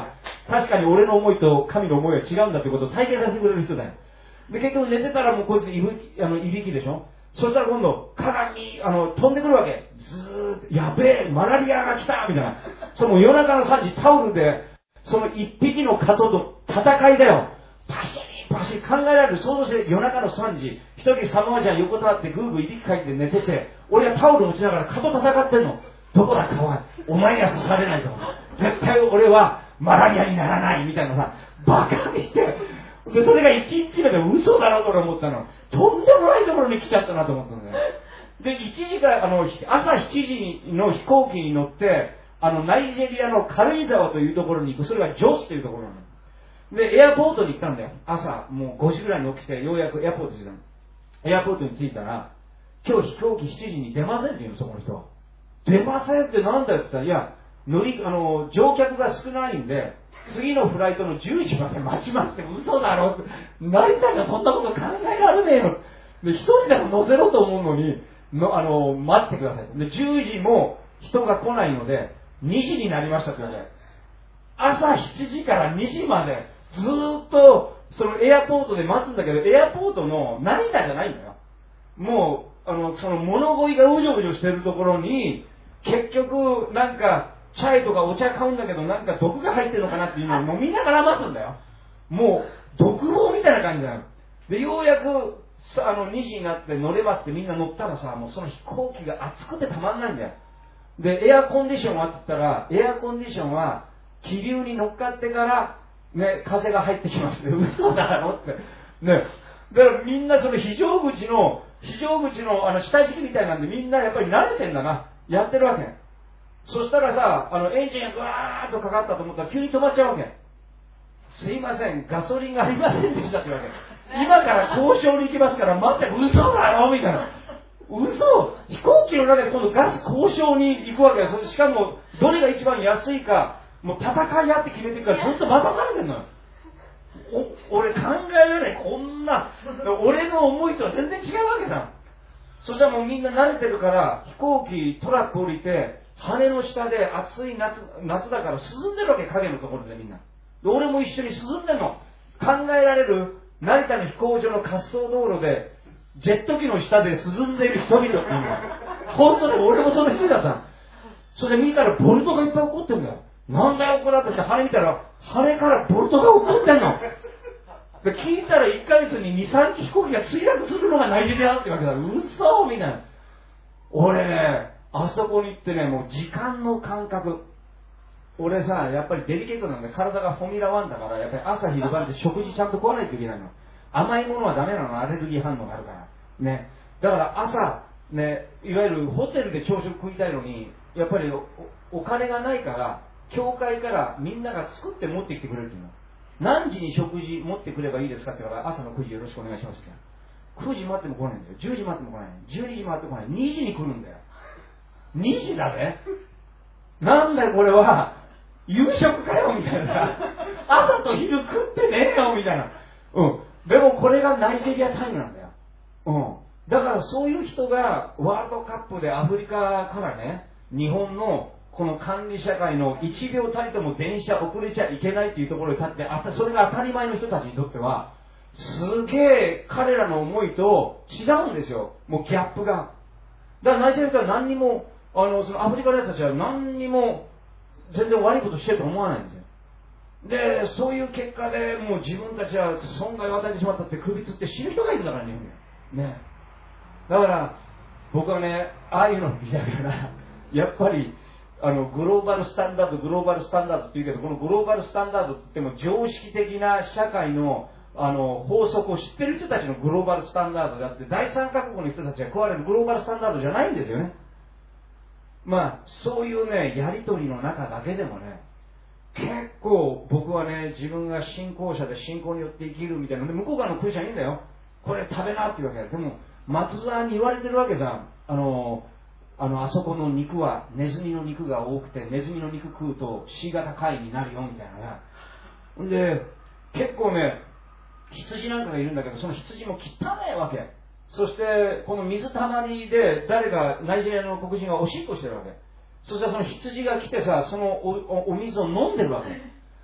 確かに俺の思いと神の思いは違うんだということを体験させてくれる人だよ。で、結局寝てたらもうこいついびきでしょ。そしたら今度、鏡に飛んでくるわけ。ずーっと、やべえ、マラリアが来たみたいな。その夜中の3時、タオルで、その一匹の蚊と戦いだよ。パシリパシリ考えられる。想像して夜中の3時、一人サマージャン横たわってぐーぐーいびきかいて寝てて、俺はタオル持ちながら蚊と戦ってんの。どこだ蚊は。お前には刺されないと。絶対俺はマラリアにならないみたいなさ、バカみて。で、それが1日目で嘘だろと思ったの。とんでもないところに来ちゃったなと思ったのね。で、1時から朝7時の飛行機に乗って、ナイジェリアの軽井沢というところに行く。それがジョスというところなの。で、エアポートに行ったんだよ。朝、もう5時ぐらいに起きて、ようやくエアポートに着いたの。エアポートに着いたら、今日飛行機7時に出ませんって言うの、そこの人は。出ませんってなんだよって言ったら、いや、乗客が少ないんで、次のフライトの10時まで待ちますって。嘘だろって。成田がそんなこと考えられねえよ。で、一人でも乗せろと思うのに、待ってください。で、10時も人が来ないので、2時になりましたって言われて。朝7時から2時まで、ずーっと、そのエアポートで待つんだけど、エアポートの成田じゃないんだよ。もう、その物乞いがうじょうじょしてるところに、結局、なんか、チャイとかお茶買うんだけど、なんか毒が入ってるのかなっていうのを飲みながら待つんだよ。もう、毒棒みたいな感じだよ。で、ようやく、2時になって乗れますってみんな乗ったらさ、もうその飛行機が暑くてたまんないんだよ。で、エアコンディションはって言ったら、エアコンディションは、気流に乗っかってから、ね、風が入ってきますね。嘘だろって。ね。だからみんなその非常口の下敷きみたいなんでみんなやっぱり慣れてんだな。やってるわけ。そしたらさ、エンジンがぐわーっとかかったと思ったら急に止まっちゃうわけ。すいません、ガソリンがありませんでしたって言うわけ。今から交渉に行きますから待って、嘘だろみたいな。嘘、飛行機の中で今度ガス交渉に行くわけよ。しかも、どれが一番安いか、もう戦い合って決めていくからずっと待たされてんのよ。俺考えられない。こんな、俺の思いとは全然違うわけだ。そしたらもうみんな慣れてるから、飛行機、トラック降りて、羽の下で暑い夏だから涼んでるわけ、影のところでみんな。で俺も一緒に涼んでんの。考えられる成田の飛行場の滑走道路で、ジェット機の下で涼んでいる人々っていうのは、本当に俺もその人だった。それで見たらボルトがいっぱい起こってんだよ。なんだよこれだって羽見たら、羽からボルトが起こってんの。で聞いたら1ヶ月に2、3機飛行機が墜落するのがナイジェリアだってわけだ。嘘みたいな。俺ね、あそこに行ってね、もう時間の感覚。俺さ、やっぱりデリケートなんで体がフォミュラ1だから、やっぱり朝昼晩で食事ちゃんと食わないといけないの。甘いものはダメなの、アレルギー反応があるから。ね。だから朝、ね、いわゆるホテルで朝食食いたいのに、やっぱり お金がないから、教会からみんなが作って持ってきてくれるっていうの。何時に食事持ってくればいいですかって言うから、朝の9時よろしくお願いしますって。9時待っても来ないんだよ。10時待っても来ない。12時待っても来ない。2時に来るんだよ。2時だね。なんだよこれは、夕食かよみたいな。朝と昼食ってねえよみたいな。うん。でもこれがナイジェリアタイムなんだよ。うん。だからそういう人がワールドカップでアフリカからね、日本のこの管理社会の1秒たりとも電車遅れちゃいけないっていうところに立って、それが当たり前の人たちにとっては、すげえ彼らの思いと違うんですよ。もうギャップが。だからナイジェリアから何にも、そのアフリカのやつたちは何にも全然悪いことしてると思わないんですよ。で、そういう結果でもう自分たちは損害を与えてしまったって首つって死ぬ人がいるんだからね。ね。だから僕はね、ああいうのを見ながら、やっぱりグローバルスタンダードって言うけど、このグローバルスタンダードって言っても常識的な社会の法則を知ってる人たちのグローバルスタンダードであって、第三カ国の人たちが食われるグローバルスタンダードじゃないんですよね。まあそういうね、やり取りの中だけでもね、結構僕はね、自分が信仰者で信仰によって生きるみたいな。で向こう側のクリスチャンいいんだよ。これ食べなっていうわけだ。でも松沢に言われてるわけじゃん。あそこの肉はネズミの肉が多くて、ネズミの肉食うと C 型肝炎になるよみたいな。で結構ね、羊なんかがいるんだけど、その羊も汚いわけ。そしてこの水たまりで誰かナイジェリアの黒人がおしっこしてるわけ。そしたらその羊が来てさ、その お水を飲んでるわけ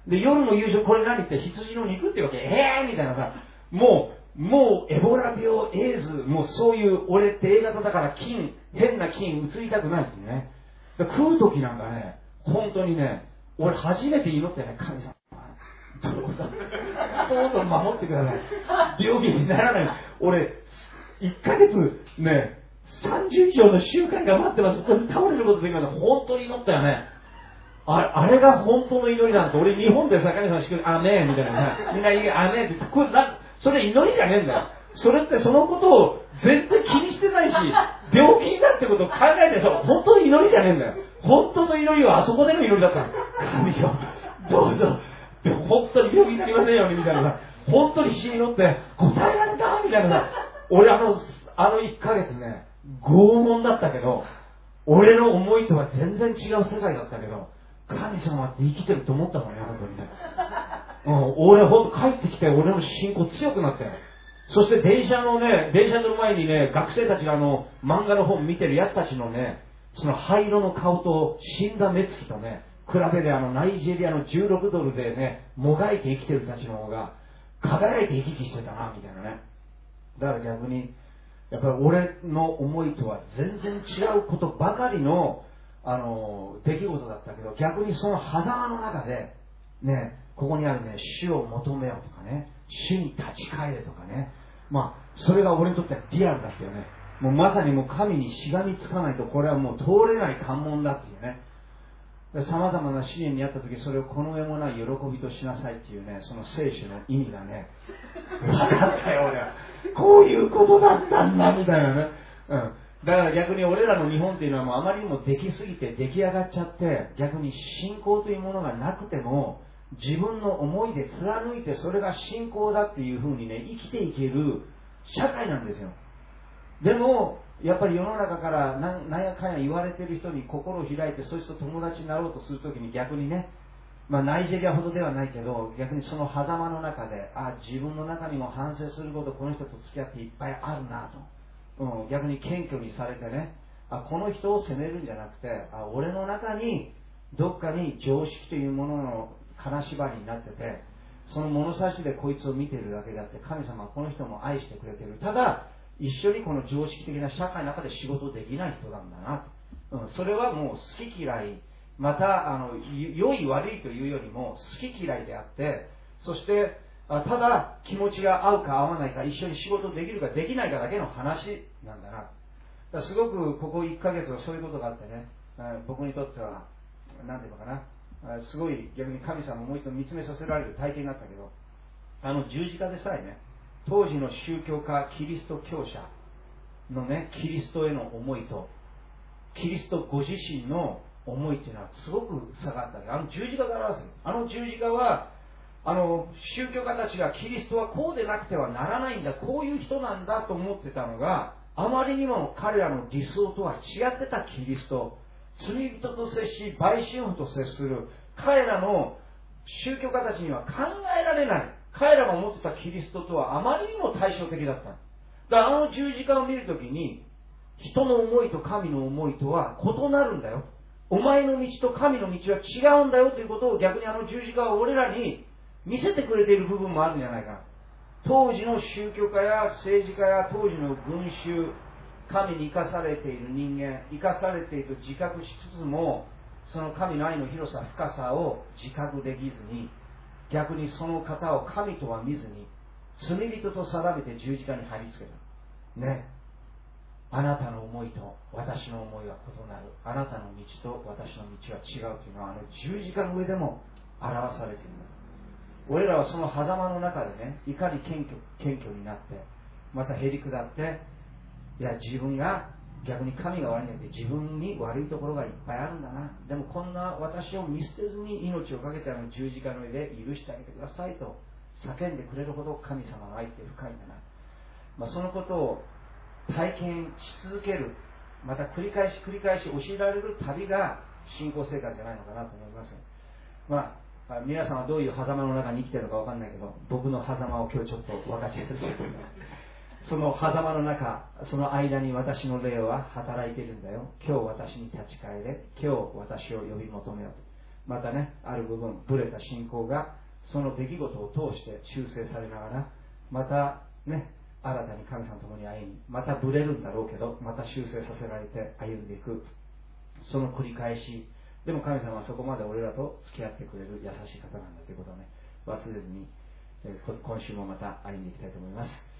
で、夜の夕食これ何って羊の肉っていうわけ。みたいなさ、もうエボラ病、エイズ、もうそういう俺って A 型だから変な菌移りたくないってね。食う時なんかね、本当にね、俺初めて祈ってね、神様、どうぞ守ってください。病気にならない。俺、1ヶ月ね、30以上の習慣が待ってます。これ倒れることできます。本当に祈ったよね。あれが本当の祈りなんて、俺日本で坂根さんしくアメンみたいなね、みんな言うアメンって、それ祈りじゃねえんだよ。それってそのことを全然気にしてないし、病気になるってことを考えて本当の祈りじゃねえんだよ。本当の祈りはあそこでの祈りだったの。神よ、どうぞ。でも本当に病気になりませんようにみたいなさ、本当に死に祈って答えられたみたいなさ、俺あの1ヶ月ね、拷問だったけど、俺の思いとは全然違う世界だったけど、神様って生きてると思ったもんね、本当にね。俺本当帰ってきて、俺の信仰強くなったよ。そして電車の前にね、学生たちが漫画の本見てるやつたちのね、その灰色の顔と死んだ目つきとね、比べてナイジェリアの16ドルでね、もがいて生きてるたちの方が、輝いて生き生きしてたな、みたいなね。だから逆に、やっぱり俺の思いとは全然違うことばかりの、出来事だったけど、逆にその狭間の中で、ね、ここにあるね、主を求めようとかね、主に立ち返れとかね、それが俺にとってはリアルだったよね。もうまさにもう神にしがみつかないと、これはもう通れない関門だっていうね。様々な試練にあった時、それをこの上もない喜びとしなさいっていうね、その聖書の意味がね、分かったよ、俺は。こういうことだったんだ、みたいなね。だから逆に俺らの日本っていうのはもうあまりにもできすぎて出来上がっちゃって、逆に信仰というものがなくても、自分の思いで貫いてそれが信仰だっていう風にね、生きていける社会なんですよ。でも、やっぱり世の中からなんやかんや言われてる人に心を開いて、そいつと友達になろうとするときに逆にね、ナイジェリアほどではないけど、逆にその狭間の中で、自分の中にも反省すること、この人と付き合っていっぱいあるなと。逆に謙虚にされてね、この人を責めるんじゃなくて、俺の中にどっかに常識というものの金縛りになってて、その物差しでこいつを見てるだけであって、神様はこの人も愛してくれてる。ただ一緒にこの常識的な社会の中で仕事できない人なんだなと。それはもう好き嫌い、また良い悪いというよりも好き嫌いであって、そしてただ気持ちが合うか合わないか、一緒に仕事できるかできないかだけの話なんだな。だからすごくここ1ヶ月はそういうことがあってね、僕にとっては何ていうのかな、すごい逆に神様をもう一度見つめさせられる体験があったけど、十字架でさえね、当時の宗教家キリスト教者のね、キリストへの思いとキリストご自身の思いっていうのはすごく差があったわけ。十字架が表す。十字架は宗教家たちがキリストはこうでなくてはならないんだ、こういう人なんだと思ってたのが、あまりにも彼らの理想とは違ってたキリスト、罪人と接し売春婦と接する彼らの宗教家たちには考えられない、彼らが思ってたキリストとはあまりにも対照的だった。だから十字架を見るときに、人の思いと神の思いとは異なるんだよ、お前の道と神の道は違うんだよということを逆に十字架は俺らに見せてくれている部分もあるんじゃないかな。当時の宗教家や政治家や当時の群衆、神に生かされている人間、生かされていると自覚しつつも、その神の愛の広さ深さを自覚できずに、逆にその方を神とは見ずに罪人と定めて十字架に貼り付けたね。あなたの思いと私の思いは異なる、あなたの道と私の道は違うというのは十字架の上でも表されている。俺らはその狭間の中でね、いかに謙虚になって、またへりくだって、いや自分が逆に神が悪いんじゃなくて自分に悪いところがいっぱいあるんだな、でもこんな私を見捨てずに命をかけて十字架の上で許してあげてくださいと叫んでくれるほど神様の愛って深いんだな。そのことを体験し続ける、また繰り返し教えられる旅が信仰生活じゃないのかなと思います。皆さんはどういう狭間の中に生きてるのか分かんないけど、僕の狭間を今日ちょっと分かち合ってその狭間の中、その間に私の霊は働いているんだよ。今日私に立ち返れ、今日私を呼び求めようまたね、ある部分ブレた信仰がその出来事を通して修正されながら、またね、新たに神様と共に歩み、またブレるんだろうけど、また修正させられて歩んでいく、その繰り返し。でも神様はそこまで俺らと付き合ってくれる優しい方なんだということをね、忘れずに、今週もまた歩んでいきたいと思います。